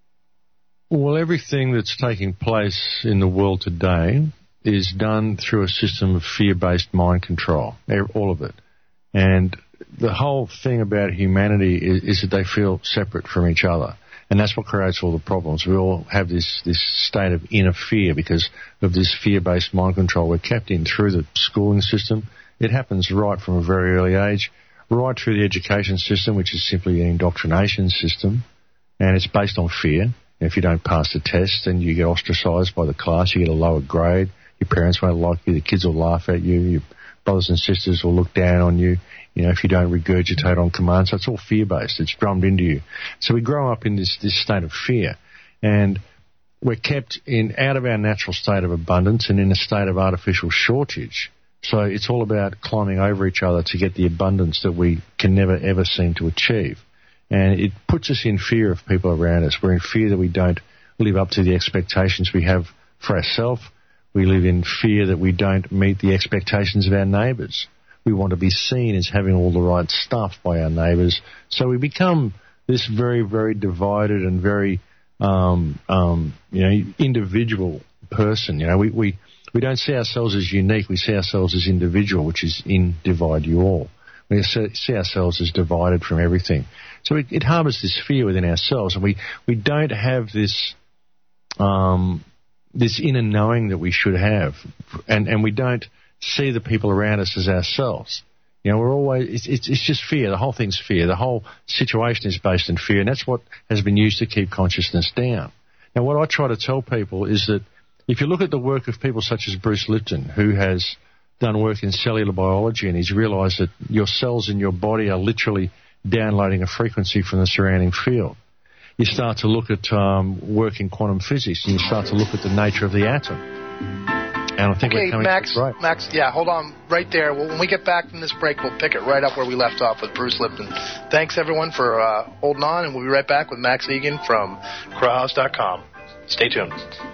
Well, everything that's taking place in the world today is done through a system of fear-based mind control, all of it. And the whole thing about humanity is, is that they feel separate from each other. And that's what creates all the problems. We all have this, this state of inner fear because of this fear-based mind control we're kept in through the schooling system. It happens right from a very early age, right through the education system, which is simply an indoctrination system, and it's based on fear. If you don't pass the test, then you get ostracised by the class, you get a lower grade, your parents won't like you, the kids will laugh at you, your brothers and sisters will look down on you, you know, if you don't regurgitate on command. So it's all fear-based. It's drummed into you. So we grow up in this, this state of fear, and we're kept in out of our natural state of abundance and in a state of artificial shortage. So it's all about climbing over each other to get the abundance that we can never, ever seem to achieve. And it puts us in fear of people around us. We're in fear that we don't live up to the expectations we have for ourselves. We live in fear that we don't meet the expectations of our neighbours. We want to be seen as having all the right stuff by our neighbours. So we become this very, very divided and very, um, um, you know, individual person. You know, we, we, we don't see ourselves as unique. We see ourselves as individual, which is in divide you all. We see ourselves as divided from everything. So it, it harbours this fear within ourselves, and we, we don't have this um, this inner knowing that we should have, and, and we don't see the people around us as ourselves. You know, we're always, it's, it's, it's just fear. The whole thing's fear. The whole situation is based in fear, and that's what has been used to keep consciousness down. Now, what I try to tell people is that if you look at the work of people such as Bruce Lipton, who has done work in cellular biology, and he's realized that your cells in your body are literally downloading a frequency from the surrounding field. You start to look at um, work in quantum physics, and you start to look at the nature of the atom. And I think okay, we're coming Max, to right. Max, yeah, hold on right there. Well, when we get back from this break, we'll pick it right up where we left off with Bruce Lipton. Thanks, everyone, for uh, holding on, and we'll be right back with Max Egan from crow house dot com. Stay tuned.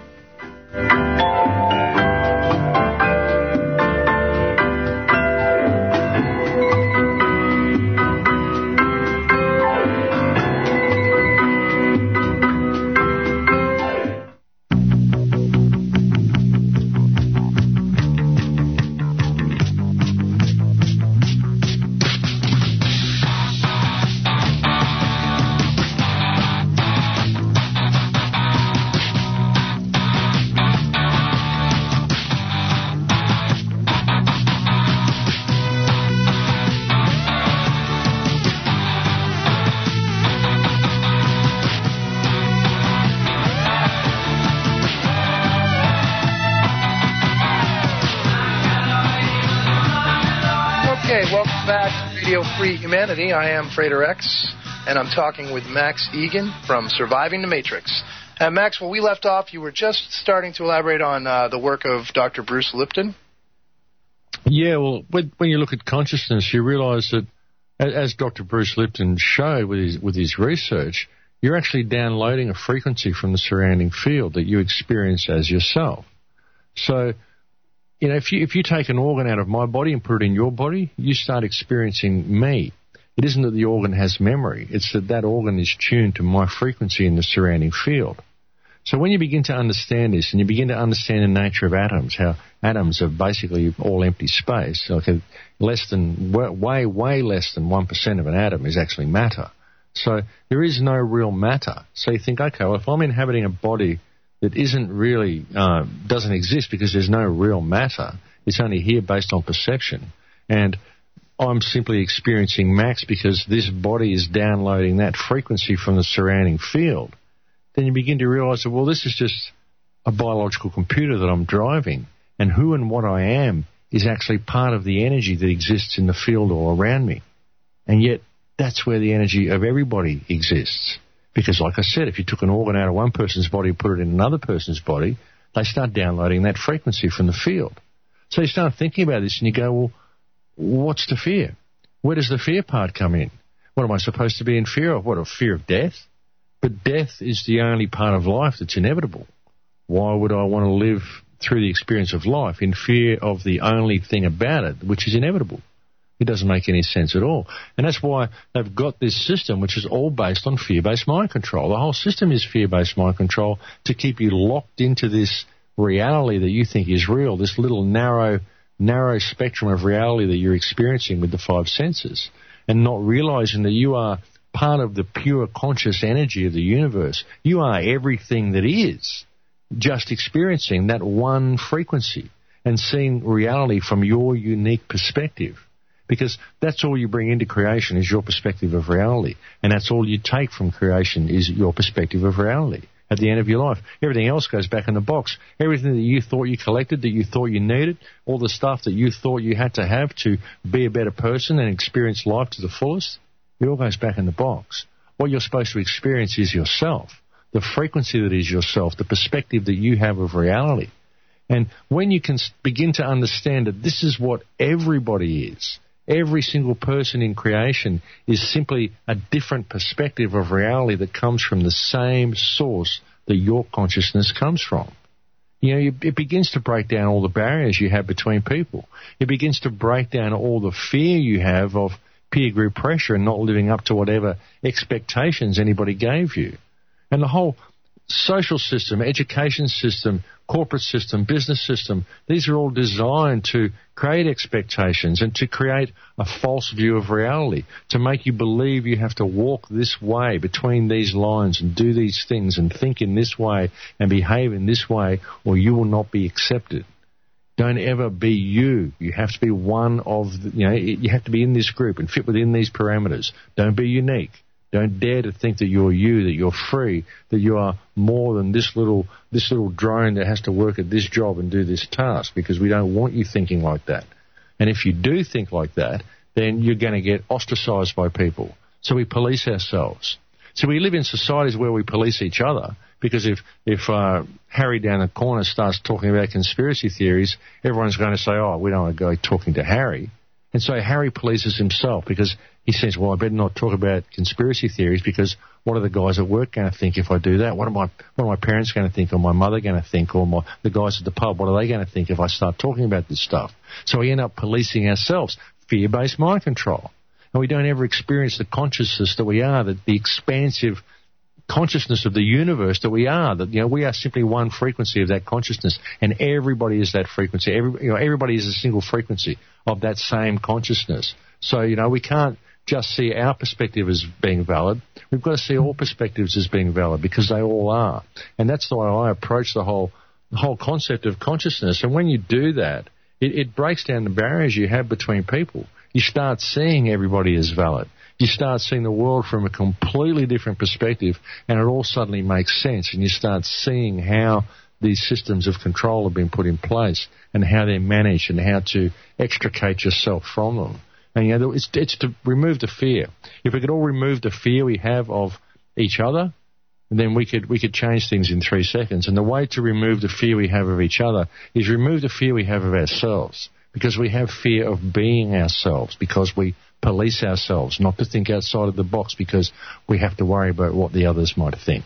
Free Humanity. I am Frater X, and I'm talking with Max Egan from Surviving the Matrix. And Max, when we left off, you were just starting to elaborate on uh, the work of Doctor Bruce Lipton. Yeah, well, when, when you look at consciousness, you realize that, as Doctor Bruce Lipton showed with his, with his research, you're actually downloading a frequency from the surrounding field that you experience as yourself. So, you know, if you if you take an organ out of my body and put it in your body, you start experiencing me. It isn't that the organ has memory. It's that that organ is tuned to my frequency in the surrounding field. So when you begin to understand this, and you begin to understand the nature of atoms, how atoms are basically all empty space, like a less than, way, way less than one percent of an atom is actually matter. So there is no real matter. So you think, okay, well, if I'm inhabiting a body that isn't really, uh, doesn't exist because there's no real matter. It's only here based on perception. And I'm simply experiencing Max because this body is downloading that frequency from the surrounding field. Then you begin to realize that, well, this is just a biological computer that I'm driving. And who and what I am is actually part of the energy that exists in the field all around me. And yet, that's where the energy of everybody exists. Because, like I said, if you took an organ out of one person's body and put it in another person's body, they start downloading that frequency from the field. So you start thinking about this and you go, well, what's the fear? Where does the fear part come in? What am I supposed to be in fear of? What, a fear of death? But death is the only part of life that's inevitable. Why would I want to live through the experience of life in fear of the only thing about it, which is inevitable? It doesn't make any sense at all. And that's why they've got this system, which is all based on fear-based mind control. The whole system is fear-based mind control to keep you locked into this reality that you think is real, this little narrow, narrow spectrum of reality that you're experiencing with the five senses, and not realizing that you are part of the pure conscious energy of the universe. You are everything that is, just experiencing that one frequency and seeing reality from your unique perspective. Because that's all you bring into creation is your perspective of reality. And that's all you take from creation is your perspective of reality at the end of your life. Everything else goes back in the box. Everything that you thought you collected, that you thought you needed, all the stuff that you thought you had to have to be a better person and experience life to the fullest, it all goes back in the box. What you're supposed to experience is yourself, the frequency that is yourself, the perspective that you have of reality. And when you can begin to understand that this is what everybody is, every single person in creation is simply a different perspective of reality that comes from the same source that your consciousness comes from. You know, you, it begins to break down all the barriers you have between people. It begins to break down all the fear you have of peer group pressure and not living up to whatever expectations anybody gave you. And the whole social system, education system, corporate system, business system, these are all designed to create expectations and to create a false view of reality, to make you believe you have to walk this way between these lines and do these things and think in this way and behave in this way or you will not be accepted. Don't ever be you. You have to be one of the, you know, you have to be in this group and fit within these parameters. Don't be unique. Don't dare to think that you're you, that you're free, that you are more than this little this little drone that has to work at this job and do this task, because we don't want you thinking like that. And if you do think like that, then you're going to get ostracized by people. So we police ourselves. So we live in societies where we police each other, because if, if uh, Harry down the corner starts talking about conspiracy theories, everyone's going to say, oh, we don't want to go talking to Harry. And so Harry polices himself, because he says, well, I better not talk about conspiracy theories, because what are the guys at work going to think if I do that? What are my what are my parents going to think, or my mother going to think, or my, the guys at the pub, what are they going to think if I start talking about this stuff? So we end up policing ourselves, fear-based mind control. And we don't ever experience the consciousness that we are, that the expansive consciousness of the universe that we are, that, you know, we are simply one frequency of that consciousness, and everybody is that frequency. Every, you know, everybody is a single frequency of that same consciousness. So, you know, we can't just see our perspective as being valid. We've got to see all perspectives as being valid, because they all are. And that's the way I approach the whole the whole concept of consciousness. And when you do that, it, it breaks down the barriers you have between people. You start seeing everybody as valid. You start seeing the world from a completely different perspective, and it all suddenly makes sense, and you start seeing how these systems of control have been put in place and how they're managed and how to extricate yourself from them. And, you know, it's, it's to remove the fear. If we could all remove the fear we have of each other, then we could we could change things in three seconds. And the way to remove the fear we have of each other is remove the fear we have of ourselves, because we have fear of being ourselves, because we police ourselves not to think outside of the box, because we have to worry about what the others might think.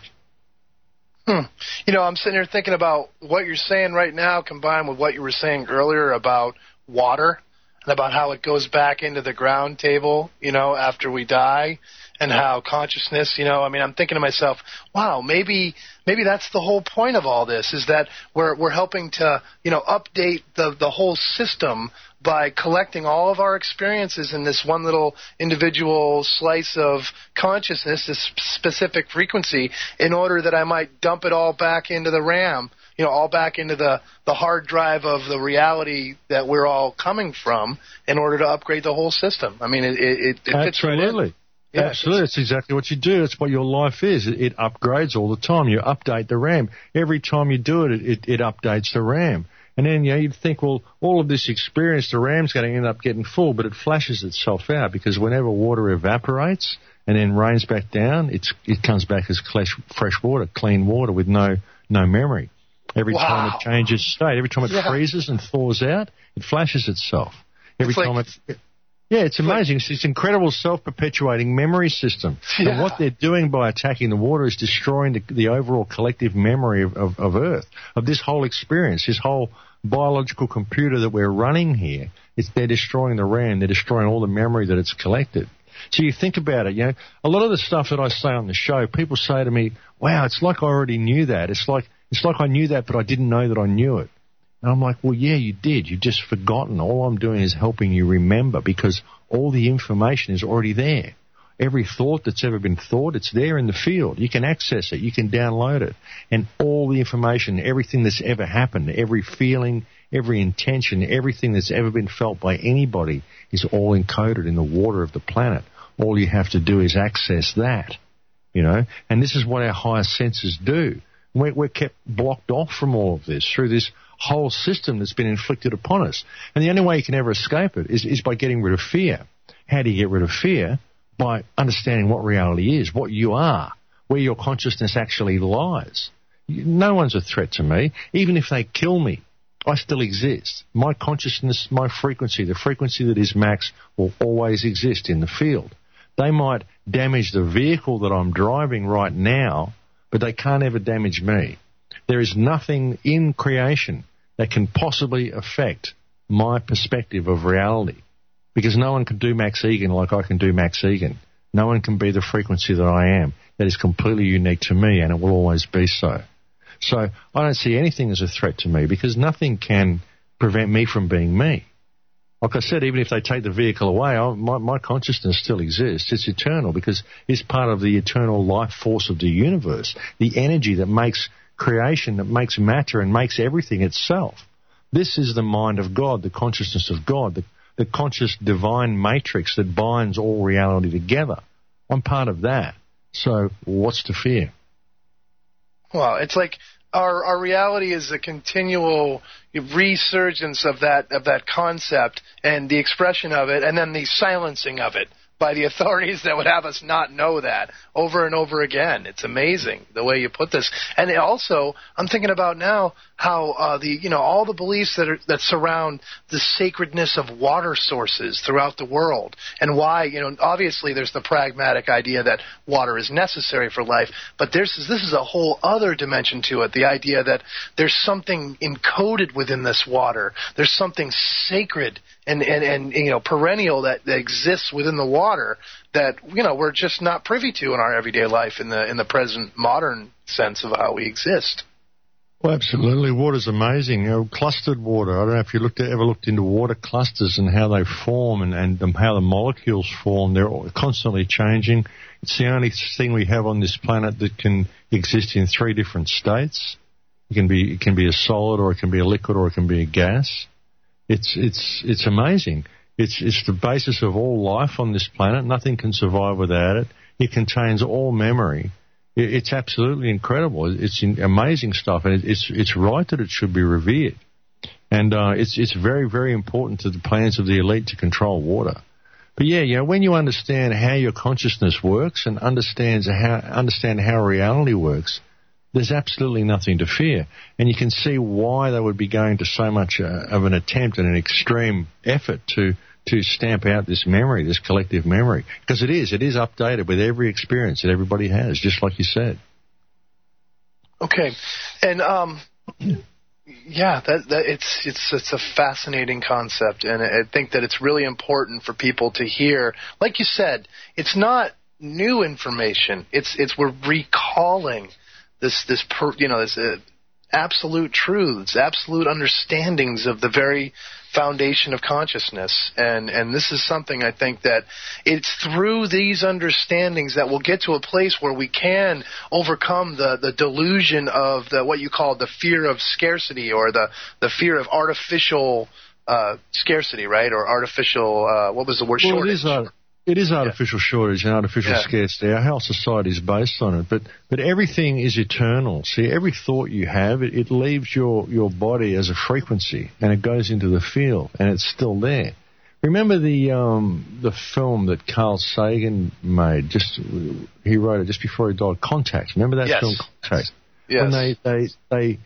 Hmm. You know, I'm sitting here thinking about what you're saying right now combined with what you were saying earlier about water and about how it goes back into the ground table, you know, after we die, and how consciousness, you know, I mean, I'm thinking to myself, wow, maybe maybe that's the whole point of all this, is that we're we're helping to, you know, update the the whole system by collecting all of our experiences in this one little individual slice of consciousness, this specific frequency, in order that I might dump it all back into the RAM, you know, all back into the, the hard drive of the reality that we're all coming from, in order to upgrade the whole system. I mean, it, it, it fits right in. Absolutely. Yeah, Absolutely. That's exactly what you do. It's what your life is. It, it upgrades all the time. You update the RAM. Every time you do it, it, it, it updates the RAM. And then, you know, you'd think, well, all of this experience, the RAM's going to end up getting full, but it flashes itself out, because whenever water evaporates and then rains back down, it's, it comes back as fresh, fresh water, clean water with no no memory. Every wow. time it changes state, every time it yeah. freezes and thaws out, it flashes itself. Every it's time like, it... Yeah, it's amazing. It's this incredible self-perpetuating memory system. Yeah. And what they're doing by attacking the water is destroying the, the overall collective memory of, of, of Earth, of this whole experience, this whole biological computer that we're running here. It's, they're destroying the RAM. They're destroying all the memory that it's collected. So you think about it, you know, a lot of the stuff that I say on the show, people say to me, wow, it's like I already knew that. It's like, it's like I knew that, but I didn't know that I knew it. And I'm like, well, yeah, you did. You've just forgotten. All I'm doing is helping you remember, because all the information is already there. Every thought that's ever been thought, it's there in the field. You can access it. You can download it. And all the information, everything that's ever happened, every feeling, every intention, everything that's ever been felt by anybody is all encoded in the water of the planet. All you have to do is access that, you know. And this is what our higher senses do. We're, we're kept blocked off from all of this through this whole system that's been inflicted upon us. And the only way you can ever escape it is, is by getting rid of fear. How do you get rid of fear? By understanding what reality is, what you are, where your consciousness actually lies. No one's a threat to me. Even if they kill me, I still exist. My consciousness, my frequency, the frequency that is Max, will always exist in the field. They might damage the vehicle that I'm driving right now, but they can't ever damage me. There is nothing in creation that can possibly affect my perspective of reality, because no one can do Max Egan like I can do Max Egan. No one can be the frequency that I am. That is completely unique to me, and it will always be so. So I don't see anything as a threat to me, because nothing can prevent me from being me. Like I said, even if they take the vehicle away, I, my, my consciousness still exists. It's eternal, because it's part of the eternal life force of the universe, the energy that makes creation, that makes matter and makes everything itself. This is the mind of God, the consciousness of God, the, the conscious divine matrix that binds all reality together. I'm part of that. So what's to fear? Well, it's like our our reality is a continual resurgence of that of that concept and the expression of it, and then the silencing of it by the authorities that would have us not know that over and over again. It's amazing the way you put this. And it also, I'm thinking about now how uh, the you know all the beliefs that are that surround the sacredness of water sources throughout the world, and why you know obviously there's the pragmatic idea that water is necessary for life, but there's this is a whole other dimension to it. The idea that there's something encoded within this water. There's something sacred and and, and you know perennial that, that exists within the water that you know we're just not privy to in our everyday life in the in the present modern sense of how we exist. Well, absolutely. Water's amazing. You know, clustered water. I don't know if you looked at, ever looked into water clusters and how they form and, and um, how the molecules form. They're constantly changing. It's the only thing we have on this planet that can exist in three different states. It can be it can be a solid, or it can be a liquid, or it can be a gas. It's it's it's amazing. It's it's the basis of all life on this planet. Nothing can survive without it. It contains all memory. It's absolutely incredible. It's amazing stuff, and it's it's right that it should be revered. And uh, it's it's very, very important to the plans of the elite to control water. But yeah, you know, when you understand how your consciousness works and understands how understand how reality works, there's absolutely nothing to fear. And you can see why they would be going to so much uh, of an attempt and an extreme effort to to stamp out this memory, this collective memory. Because it is. It is updated with every experience that everybody has, just like you said. Okay. And, um, yeah, that, that it's, it's, it's a fascinating concept. And I think that it's really important for people to hear. Like you said, it's not new information. It's, it's, we're recalling this, this, per, you know, this, uh, absolute truths, absolute understandings of the very foundation of consciousness. And and this is something I think that it's through these understandings that we'll get to a place where we can overcome the, the delusion of the what you call the fear of scarcity, or the, the fear of artificial uh, scarcity, right? Or artificial, uh, what was the word, well, shortage? It is, uh, it is artificial yeah. shortage and artificial yeah. scarcity. Our whole society is based on it. But but everything is eternal. See, every thought you have, it, it leaves your, your body as a frequency, and it goes into the field, and it's still there. Remember the um, the film that Carl Sagan made? Just he wrote it just before he died. Contact. Remember that yes. film, Contact? Yes. When they they they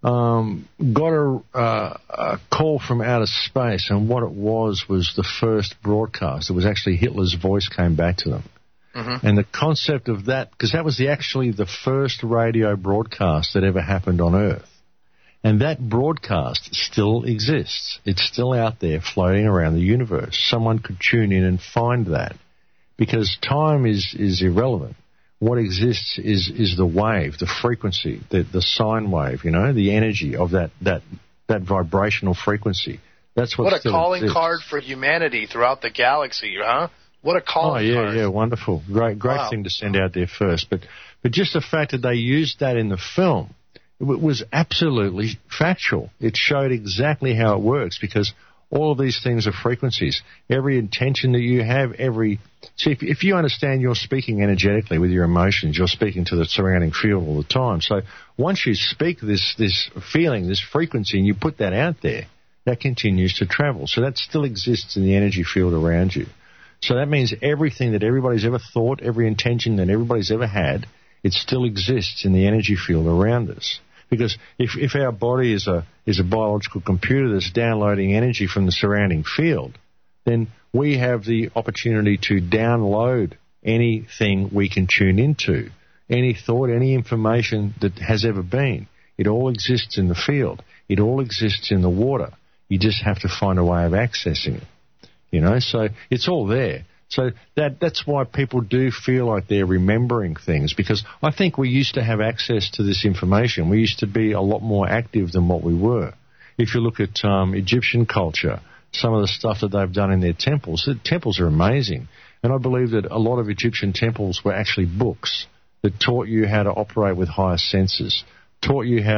um, got a, uh, a call from outer space, and what it was was the first broadcast. It was actually Hitler's voice came back to them. Mm-hmm. And the concept of that, because that was the, actually the first radio broadcast that ever happened on Earth. And that broadcast still exists. It's still out there floating around the universe. Someone could tune in and find that, because time is, is irrelevant. What exists is, is the wave, the frequency, the, the sine wave, you know, the energy of that, that, that vibrational frequency. That's what, what a still calling exists. card for humanity throughout the galaxy, huh? What a calling Oh, yeah, card. yeah, wonderful. Great, great Wow. thing to send out there first. But, but just the fact that they used that in the film, it was absolutely factual. It showed exactly how it works, because all of these things are frequencies. Every intention that you have, every... See, if, if you understand you're speaking energetically with your emotions, you're speaking to the surrounding field all the time. So once you speak this, this feeling, this frequency, and you put that out there, that continues to travel. So that still exists in the energy field around you. So that means everything that everybody's ever thought, every intention that everybody's ever had, it still exists in the energy field around us. Because if, if our body is a is a biological computer that's downloading energy from the surrounding field, then we have the opportunity to download anything we can tune into, any thought, any information that has ever been. It all exists in the field. It all exists in the water. You just have to find a way of accessing it. You know, so it's all there. So that that's why people do feel like they're remembering things, because I think we used to have access to this information. We used to be a lot more active than what we were. If you look at um, Egyptian culture, some of the stuff that they've done in their temples, the temples are amazing. And I believe that a lot of Egyptian temples were actually books that taught you how to operate with higher senses, taught you how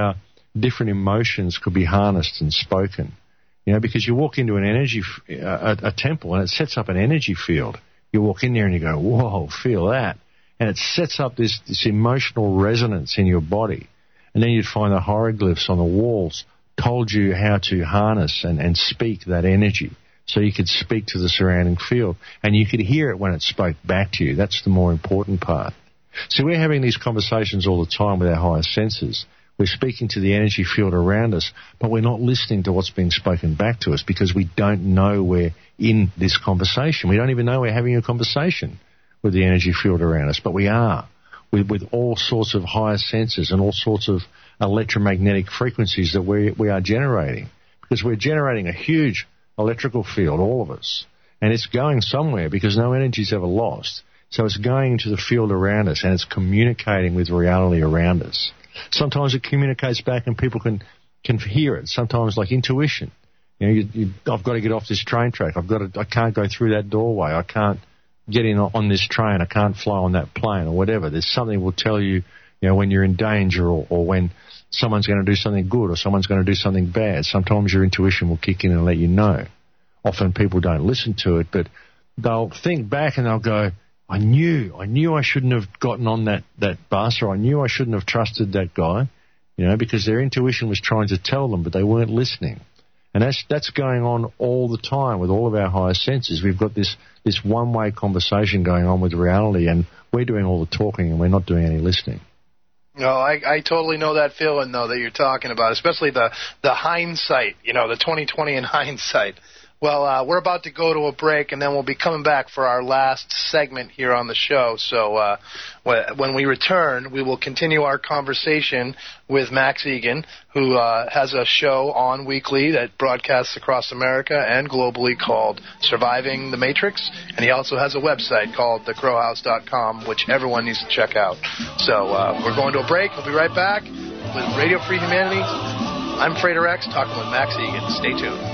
different emotions could be harnessed and spoken. You know, because you walk into an energy, a, a temple, and it sets up an energy field. You walk in there and you go, whoa, feel that. And it sets up this, this emotional resonance in your body. And then you'd find the hieroglyphs on the walls told you how to harness and, and speak that energy. So you could speak to the surrounding field. And you could hear it when it spoke back to you. That's the more important part. So we're having these conversations all the time with our higher senses. We're speaking to the energy field around us, but we're not listening to what's being spoken back to us because we don't know we're in this conversation. We don't even know we're having a conversation with the energy field around us, but we are with, with all sorts of higher senses and all sorts of electromagnetic frequencies that we, we are generating, because we're generating a huge electrical field, all of us, and it's going somewhere because no energy is ever lost. So it's going into the field around us and it's communicating with reality around us. Sometimes it communicates back and people can, can hear it. Sometimes like intuition. You know, you, you, I've got to get off this train track. I've got to, I can't go through that doorway. I can't get in on this train. I can't fly on that plane or whatever. There's something will tell you, you know, when you're in danger or, or when someone's going to do something good or someone's going to do something bad. Sometimes your intuition will kick in and let you know. Often people don't listen to it, but they'll think back and they'll go, I knew, I knew I shouldn't have gotten on that, that bus, or I knew I shouldn't have trusted that guy, you know, because their intuition was trying to tell them, but they weren't listening. And that's, that's going on all the time with all of our higher senses. We've got this, this one-way conversation going on with reality, and we're doing all the talking and we're not doing any listening. No, I, I totally know that feeling, though, that you're talking about, especially the, the hindsight, you know, the twenty twenty in hindsight. Well, uh, we're about to go to a break, and then we'll be coming back for our last segment here on the show. So uh, when we return, we will continue our conversation with Max Igan, who uh, has a show on weekly that broadcasts across America and globally called Surviving the Matrix. And he also has a website called the crow house dot com, which everyone needs to check out. So uh, we're going to a break. We'll be right back with Radio Free Humanity. I'm Frater X, talking with Max Igan. Stay tuned.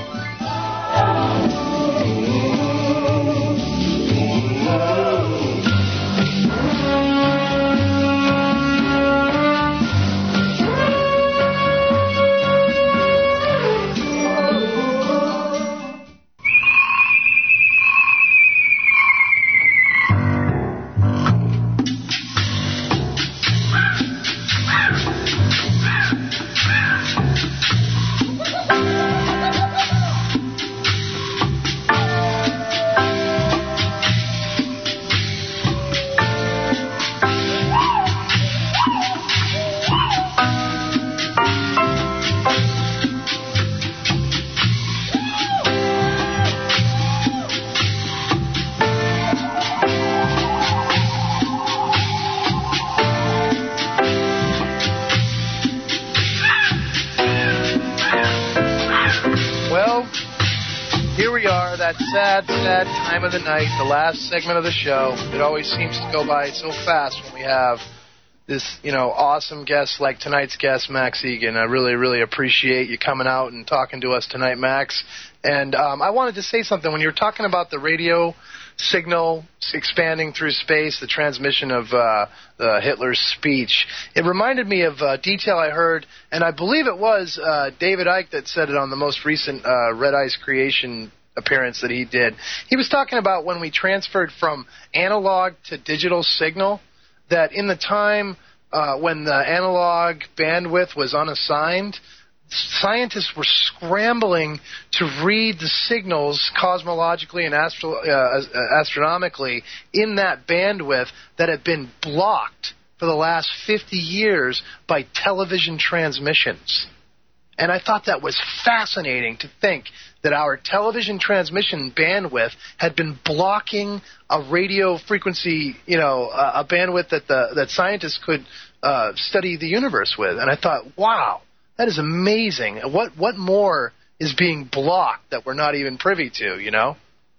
Sad, sad time of the night, the last segment of the show. It always seems to go by so fast when we have this, you know, awesome guest like tonight's guest, Max Igan. I really, really appreciate you coming out and talking to us tonight, Max. And um, I wanted to say something. When you were talking about the radio signal expanding through space, the transmission of uh, uh, Hitler's speech, it reminded me of a detail I heard, and I believe it was uh, David Icke that said it on the most recent uh, Red Ice Creation appearance that he did. He was talking about when we transferred from analog to digital signal, that in the time uh, when the analog bandwidth was unassigned, scientists were scrambling to read the signals cosmologically and astro- uh, astronomically in that bandwidth that had been blocked for the last fifty years by television transmissions. And I thought that was fascinating to think that our television transmission bandwidth had been blocking a radio frequency, you know, a, a bandwidth that the that scientists could uh, study the universe with. And I thought, wow, that is amazing. What what more is being blocked that we're not even privy to, you know?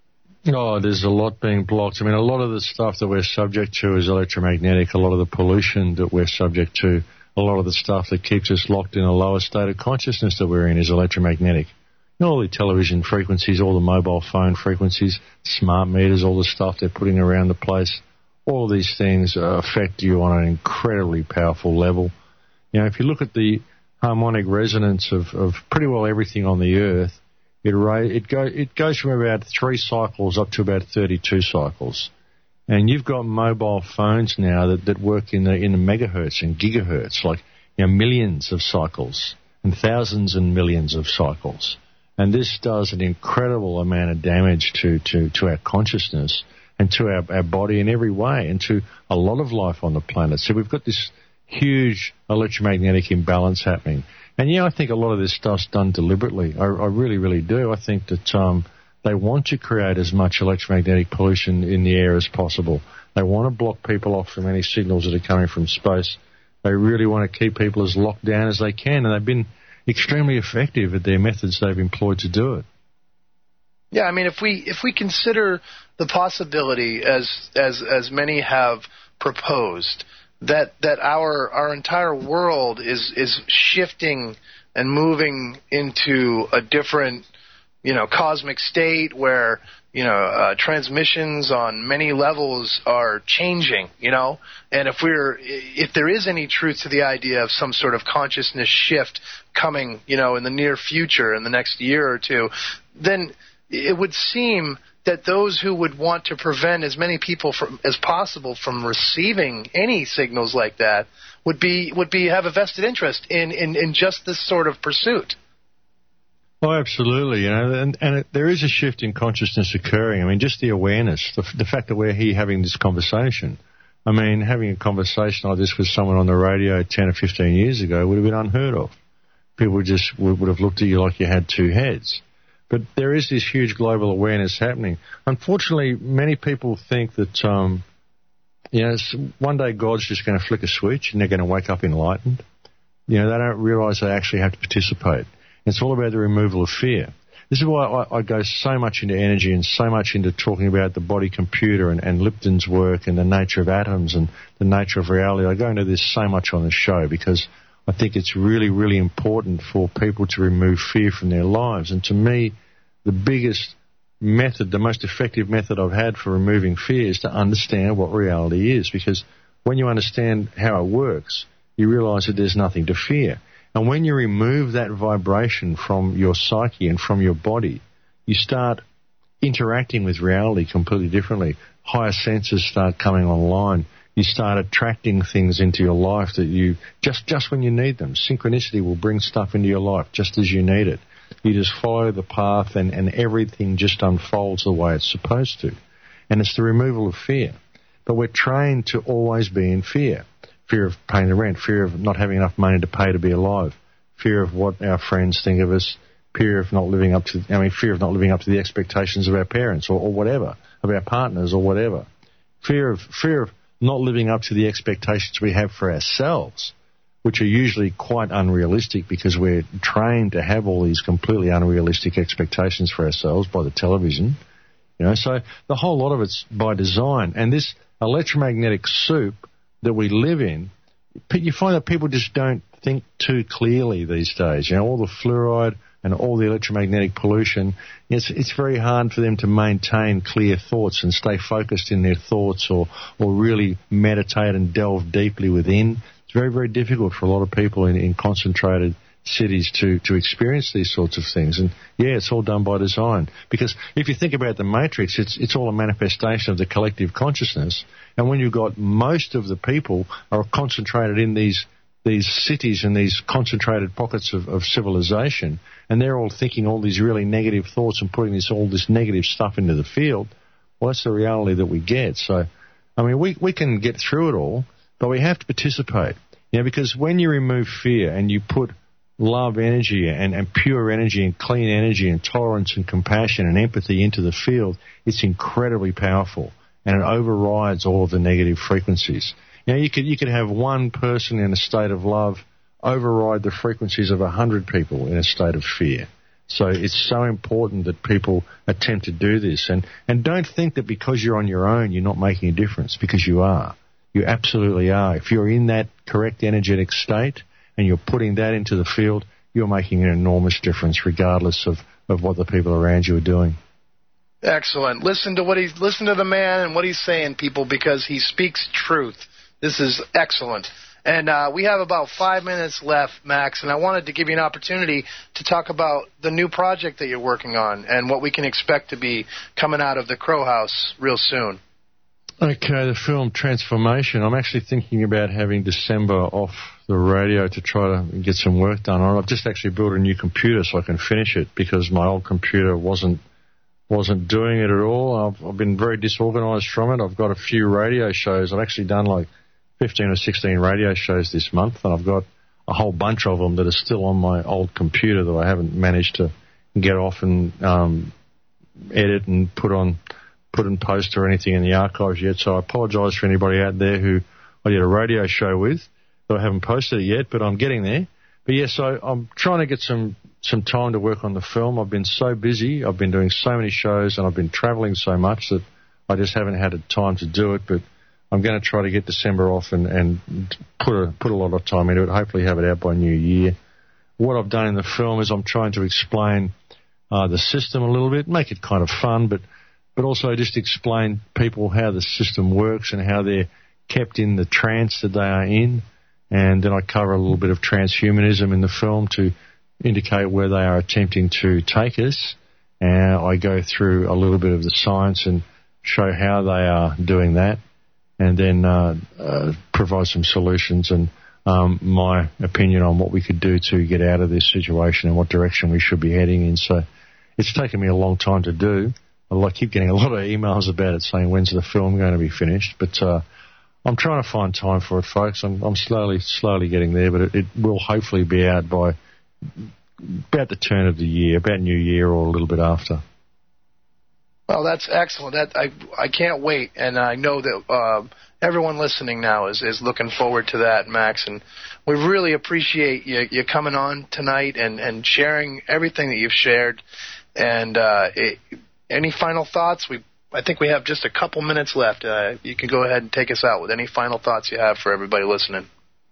Oh, there's a lot being blocked. I mean, a lot of the stuff that we're subject to is electromagnetic. A lot of the pollution that we're subject to, a lot of the stuff that keeps us locked in a lower state of consciousness that we're in is electromagnetic. You know, all the television frequencies, all the mobile phone frequencies, smart meters, all the stuff they're putting around the place, all of these things uh, affect you on an incredibly powerful level. You know, if you look at the harmonic resonance of, of pretty well everything on the Earth. It, ra- it, go- it goes from about three cycles up to about thirty-two cycles. And you've got mobile phones now that, that work in the, in the megahertz and gigahertz, like, you know, millions of cycles and thousands and millions of cycles. And this does an incredible amount of damage to, to, to our consciousness and to our, our body in every way and to a lot of life on the planet. So we've got this huge electromagnetic imbalance happening. And, yeah, I think a lot of this stuff's done deliberately. I, I really, really do. I think that um, they want to create as much electromagnetic pollution in the air as possible. They want to block people off from any signals that are coming from space. They really want to keep people as locked down as they can, and they've been extremely effective at their methods they've employed to do it. Yeah, I mean, if we if we consider the possibility, as as as many have proposed, that that our our entire world is is shifting and moving into a different, you know, cosmic state where, you know, uh, transmissions on many levels are changing, you know, and if we're, if there is any truth to the idea of some sort of consciousness shift coming, you know, in the near future, in the next year or two, then it would seem that those who would want to prevent as many people from, as possible from receiving any signals like that would be, would be, have a vested interest in, in, in just this sort of pursuit. Oh, absolutely, you know, and, and it, there is a shift in consciousness occurring. I mean, just the awareness, the, the fact that we're here having this conversation. I mean, having a conversation like this with someone on the radio ten or fifteen years ago would have been unheard of. People just would, would have looked at you like you had two heads. But there is this huge global awareness happening. Unfortunately, many people think that, um, you know, one day God's just going to flick a switch and they're going to wake up enlightened. You know, they don't realize they actually have to participate. It's all about the removal of fear. This is why I, I go so much into energy and so much into talking about the body computer and, and Lipton's work and the nature of atoms and the nature of reality. I go into this so much on the show because I think it's really, really important for people to remove fear from their lives. And to me, the biggest method, the most effective method I've had for removing fear is to understand what reality is. Because when you understand how it works, you realize that there's nothing to fear. And when you remove that vibration from your psyche and from your body, you start interacting with reality completely differently. Higher senses start coming online. You start attracting things into your life that you, just, just when you need them. Synchronicity will bring stuff into your life just as you need it. You just follow the path and, and everything just unfolds the way it's supposed to. And it's the removal of fear. But we're trained to always be in fear. Fear of paying the rent, fear of not having enough money to pay to be alive, fear of what our friends think of us, fear of not living up to, I mean, fear of not living up to the expectations of our parents or, or whatever, of our partners or whatever. Fear of, fear of not living up to the expectations we have for ourselves, which are usually quite unrealistic because we're trained to have all these completely unrealistic expectations for ourselves by the television. You know, so the whole lot of it's by design. And this electromagnetic soup that we live in, you find that people just don't think too clearly these days. You know, all the fluoride and all the electromagnetic pollution, it's it's very hard for them to maintain clear thoughts and stay focused in their thoughts or, or really meditate and delve deeply within. It's very, very difficult for a lot of people in, in concentrated cities to, to experience these sorts of things. And, yeah, it's all done by design. Because if you think about the Matrix, it's it's all a manifestation of the collective consciousness. And when you've got most of the people are concentrated in these these cities and these concentrated pockets of, of civilization, and they're all thinking all these really negative thoughts and putting this all this negative stuff into the field, well, that's the reality that we get. So, I mean, we, we can get through it all, but we have to participate. You know, because when you remove fear and you put love energy and, and pure energy and clean energy and tolerance and compassion and empathy into the field, it's incredibly powerful and it overrides all of the negative frequencies. Now, you could you could have one person in a state of love override the frequencies of a hundred people in a state of fear. So it's so important that people attempt to do this. And, and don't think that because you're on your own, you're not making a difference, because you are. You absolutely are. If you're in that correct energetic state and you're putting that into the field, you're making an enormous difference regardless of, of what the people around you are doing. Excellent. Listen to what he's listen to the man and what he's saying, people, because he speaks truth. This is excellent. And uh, we have about five minutes left, Max, and I wanted to give you an opportunity to talk about the new project that you're working on and what we can expect to be coming out of the Crow House real soon. Okay, the film Transformation. I'm actually thinking about having December off the radio to try to get some work done on it. I've just actually built a new computer so I can finish it because my old computer wasn't wasn't doing it at all. I've, I've been very disorganised from it. I've got a few radio shows. I've actually done like fifteen or sixteen radio shows this month, and I've got a whole bunch of them that are still on my old computer that I haven't managed to get off and um, edit and put on, put in post or anything in the archives yet. So I apologise for anybody out there who I did a radio show with, though I haven't posted it yet, but I'm getting there. But yes, yeah, so I'm trying to get some, some time to work on the film. I've been so busy. I've been doing so many shows and I've been travelling so much that I just haven't had the time to do it. But I'm going to try to get December off and, and put a put a lot of time into it, hopefully have it out by New Year. What I've done in the film is I'm trying to explain uh, the system a little bit, make it kind of fun, but, but also just explain people how the system works and how they're kept in the trance that they are in. And then I cover a little bit of transhumanism in the film to indicate where they are attempting to take us. And I go through a little bit of the science and show how they are doing that. And then uh, uh, provide some solutions and um, my opinion on what we could do to get out of this situation and what direction we should be heading in. So it's taken me a long time to do. I keep getting a lot of emails about it saying, when's the film going to be finished? But uh, I'm trying to find time for it, folks. I'm, I'm slowly, slowly getting there, but it, it will hopefully be out by about the turn of the year, about New Year or a little bit after. Well, that's excellent. That I I can't wait, and I know that uh, everyone listening now is, is looking forward to that, Max. And we really appreciate you, you coming on tonight and, and sharing everything that you've shared. And uh, it, any final thoughts? We I think we have just a couple minutes left. Uh, you can go ahead and take us out with any final thoughts you have for everybody listening.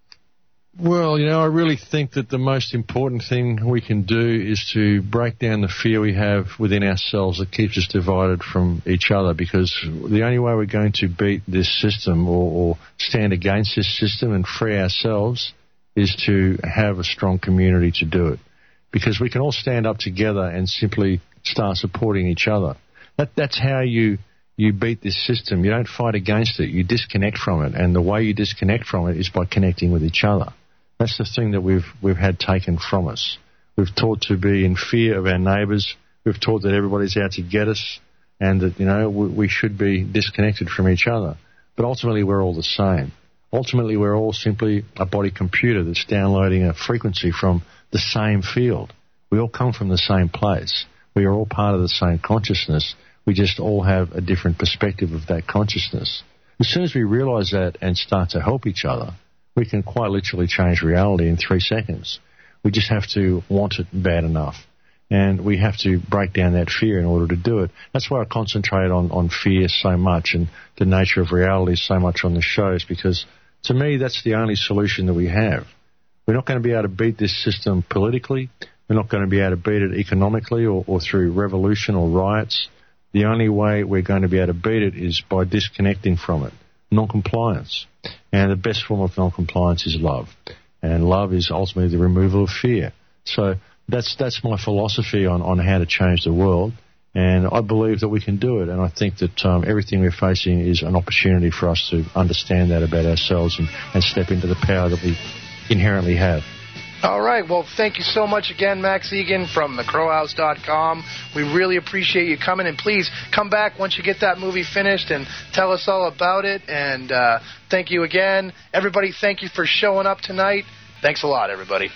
Well, you know, I really think that the most important thing we can do is to break down the fear we have within ourselves that keeps us divided from each other, because the only way we're going to beat this system or, or stand against this system and free ourselves is to have a strong community to do it, because we can all stand up together and simply start supporting each other. That, that's how you, you beat this system. You don't fight against it. You disconnect from it, and the way you disconnect from it is by connecting with each other. That's the thing that we've we've had taken from us. We've taught to be in fear of our neighbours. We've taught that everybody's out to get us, and that, you know, we, we should be disconnected from each other. But ultimately, we're all the same. Ultimately, we're all simply a body computer that's downloading a frequency from the same field. We all come from the same place. We are all part of the same consciousness. We just all have a different perspective of that consciousness. As soon as we realise that and start to help each other, we can quite literally change reality in three seconds. We just have to want it bad enough. And we have to break down that fear in order to do it. That's why I concentrate on, on fear so much and the nature of reality so much on the shows, because to me that's the only solution that we have. We're not going to be able to beat this system politically. We're not going to be able to beat it economically or, or through revolution or riots. The only way we're going to be able to beat it is by disconnecting from it. Non-compliance. And the best form of non-compliance is love. And love is ultimately the removal of fear. So that's that's my philosophy on, on how to change the world. And I believe that we can do it. And I think that um, everything we're facing is an opportunity for us to understand that about ourselves and, and step into the power that we inherently have. All right. Well, thank you so much again, Max Igan from the crow house dot com. We really appreciate you coming. And please come back once you get that movie finished and tell us all about it. And uh, thank you again. Everybody, thank you for showing up tonight. Thanks a lot, everybody.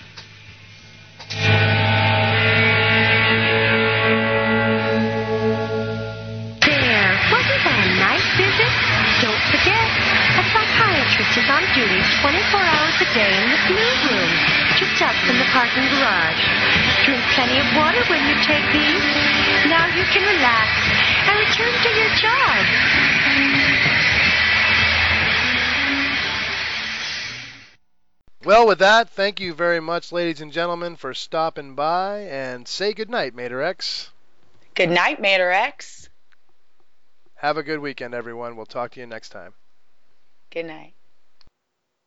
There. Wasn't that a nice visit? Don't forget, a psychiatrist is on duty twenty-four hours a day in this newsroom, just up from the parking garage. Drink plenty of water when you take these. Now you can relax and return to your job. Well, with that, thank you very much, ladies and gentlemen, for stopping by, and say goodnight, Mater X. Good night, Mater X. Have a good weekend, everyone. We'll talk to you next time. Good night.